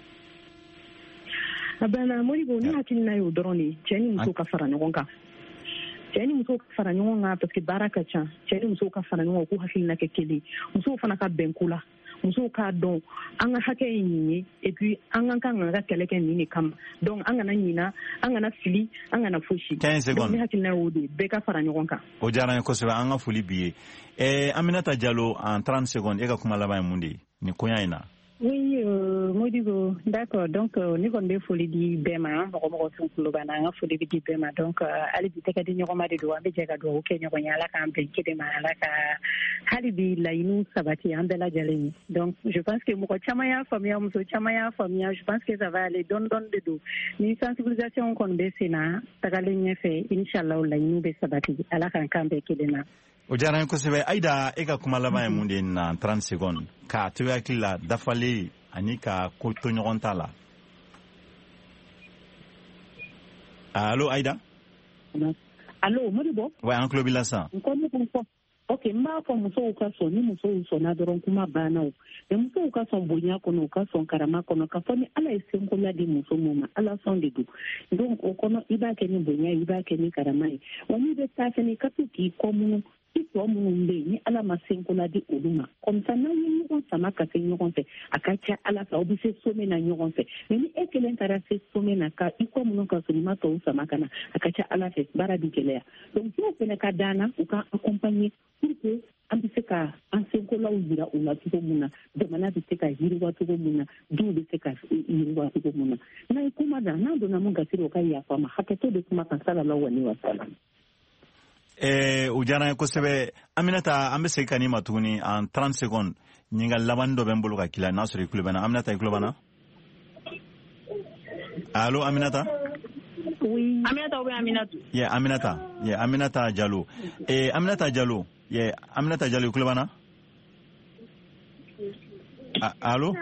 a banna Modibo ne hakilina y'o dɔrɔn de cɛ ni muso ka fara ɲɔgɔn kan cɛ ni muso ka fara ɲɔgɔn kan parce que baara ka ca cɛ ni muso ka fara ɲɔgɔn kan k'u hakilina kɛ kelen musow fana ka bɛn ko la musow k'a dɔn an ka hakɛ ye nin ye et puis an ka kan ka kɛlɛ kɛ nin de kama donc an kana ɲina an kana fili an kana fosi quinze secondes ne hakilina y'o de bɛɛ ka fara ɲɔgɔn kan o diyara n ye kosɛbɛ an ka foli b'i ye eh, Aminata Jalo en trente secondes e ka kuma laban ye mun de ye nin koɲa in na Oui, euh, Modibo, d'accord. Donc, euh, nous avons des folies du B M A, nous avons des folies du B M A. Donc, allez, vous avez dit que nous avons des doigts, mais j'ai dit que nous avons des halibi la inu sabati en bella jaleni. Donc, je pense que mon chamaya famille, mon chamaya famille, je pense que ça va aller don don de dos. Ni sensibilisation qu'on baisse na, tagalenya fait, inshallah la inu be sabati, ala kan kambe kedena. o diyara n kosɛbɛ Aida e ka kuma laban ye mun de ye na trente secondes k'a to hakili la dafali ani ka ko to ɲɔgɔn ta la allo Aida allo Modibo ouais an tulo b'i la sisan ok n b'a fɔ musow ka sɔn ni musow sɔnna dɔrɔn kuma banna o mɛ musow ka sɔn bonya kɔnɔ u ka sɔn karama kɔnɔ ka fɔ ni ala ye senkola di muso min ma ala sɔn de don donc o kɔnɔ i b'a kɛ ni bonya i b'a kɛ ni karama ye wa n'i bɛ taa fɛnɛ i ka to k'i kɔmunu i tɔ minnu bɛ yen ni ala ma senkola di olu ma comme ça n'aw ye ɲɔgɔn sama ka se ɲɔgɔn fɛ a ka ca ala fɛ aw bɛ se sommet na ɲɔgɔn fɛ mɛ ni e kelen taara se sommet na ka i kɔ minnu ka so i ma tɔw sama ka na a ka ca ala fɛ baara bi gɛlɛya donc n'o fɛnɛ ka d'an na u ka accompagner pour que an bɛ se ka an senkolaw jira u la cogo min na jamana bɛ se ka yiriwa cogo min na duw bɛ se ka yiriwa cogo min na n'a ye kuma da n'an donna mun gasiri o ka yafa ma hakɛto de kuma kan sallallahu alaihi wa sallam. Eh, o diyara n ye kosɛbɛ Aminata an bɛ segin ka n'i ma tuguni en trente secondes ɲininkali laban dɔ bɛ n bolo ka k'i la n'a sɔrɔ i tulo bɛ n na Aminata i tulo b'an na allo Aminata oui Aminata ou bien Aminatu yeah Aminata yeah Aminata Jalo eh Aminata Jalo yeah Aminata Jalo i tulo b'an na allo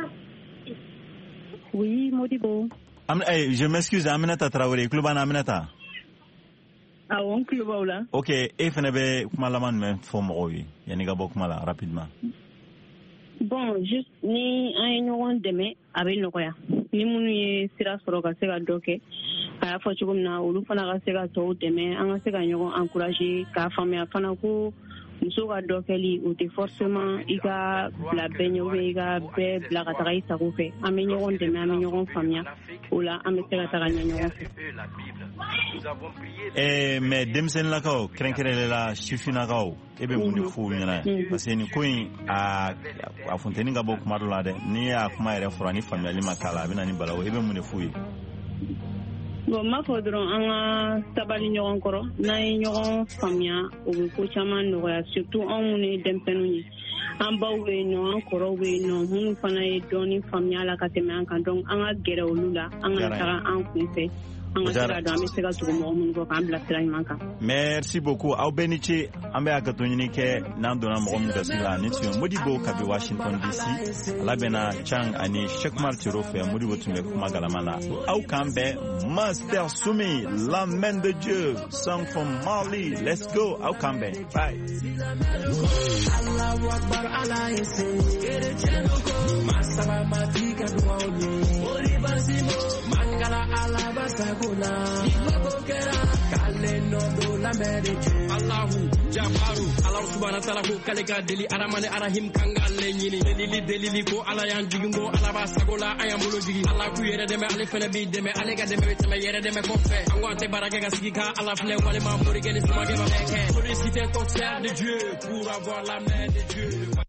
oui Modibo Am eh, je m'excuse Aminata Traoré i tulo b'an na Aminata awɔ n tulo b'aw la ok e fɛnɛ bɛ kuma laban jumɛn fɔ mɔgɔw ye yanni ka bɔ kuma la rapidement bon juste ni an ye ɲɔgɔn dɛmɛ a bɛ nɔgɔya ni minnu ye sira sɔrɔ ka se ka dɔ kɛ a y'a fɔ cogo min na olu fana ka se ka tɔw dɛmɛ an ka se ka ɲɔgɔn encourager k'a faamuya fana ko muso ka dɔ kɛli o tɛ forcément i ka bila bɛɛ ɲɛ ou bien i ka bɛɛ bila ka taga i sago fɛ an bɛ ɲɔgɔn dɛmɛ an bɛ ɲɔgɔn faamuya o la an bɛ se ka taga ɲɛ ɲɔgɔn fɛ eh mais denmisɛnnilakaw kɛrɛnkɛrɛnlela sifinnakaw e bɛ mun de fɔ u ɲɛna parce que nin ko in a a funteni ka bɔ kuma dɔ la dɛ n'i y'a kuma yɛrɛ fɔra ni faamuyali ma k'a la a bɛ na ni balawu e bɛ mun de fɔ u ye. Bon, ma fɔ dɔrɔn an ka sabali ɲɔgɔn kɔrɔ n'an ye ɲɔgɔn faamuya o bɛ ko caman nɔgɔya surtout anw minnu ye denmisɛnninw ye an baw bɛ yen nɔ an kɔrɔw bɛ yen nɔ minnu fana ye dɔɔni faamuya la ka tɛmɛ an kan donc an ka gɛrɛ olu la an ka taga an kun fɛ an ka se ka dɔn an bɛ se ka tugu mɔgɔ minnu kɔ k'an bila sira ɲuman kan. Merci beaucoup aw bɛɛ ni ce an bɛ hakɛto ɲini kɛ n'an donna mɔgɔ min gasi la ni tun ye Modibo kabi Washington D C ala bɛna Chang ani Shekmar Tiro fɛ Modibo tun bɛ kuma galama na aw kan bɛn Master Soumi La Main de Dieu song from Mali let's go aw kan bɛn bye. Allahu Akbar ala yese kere chenoko masaba matika duaonye ori basimo mangala ala basaguna ibokera kaleno do la merije Allahu Jabaru Allah subhanahu wa ta'ala ko kaleka deli aramane arahim kangalle nyini delili delili ko ala yan jigingo ala basagola ayambulo jigi Allah ku yere deme ale fene bi deme ale ga deme teme yere deme ko fe angwante barake ga sigika ala fle wale ma mori gene sumage ba beke solliciter concert de Dieu pour avoir la main de Dieu.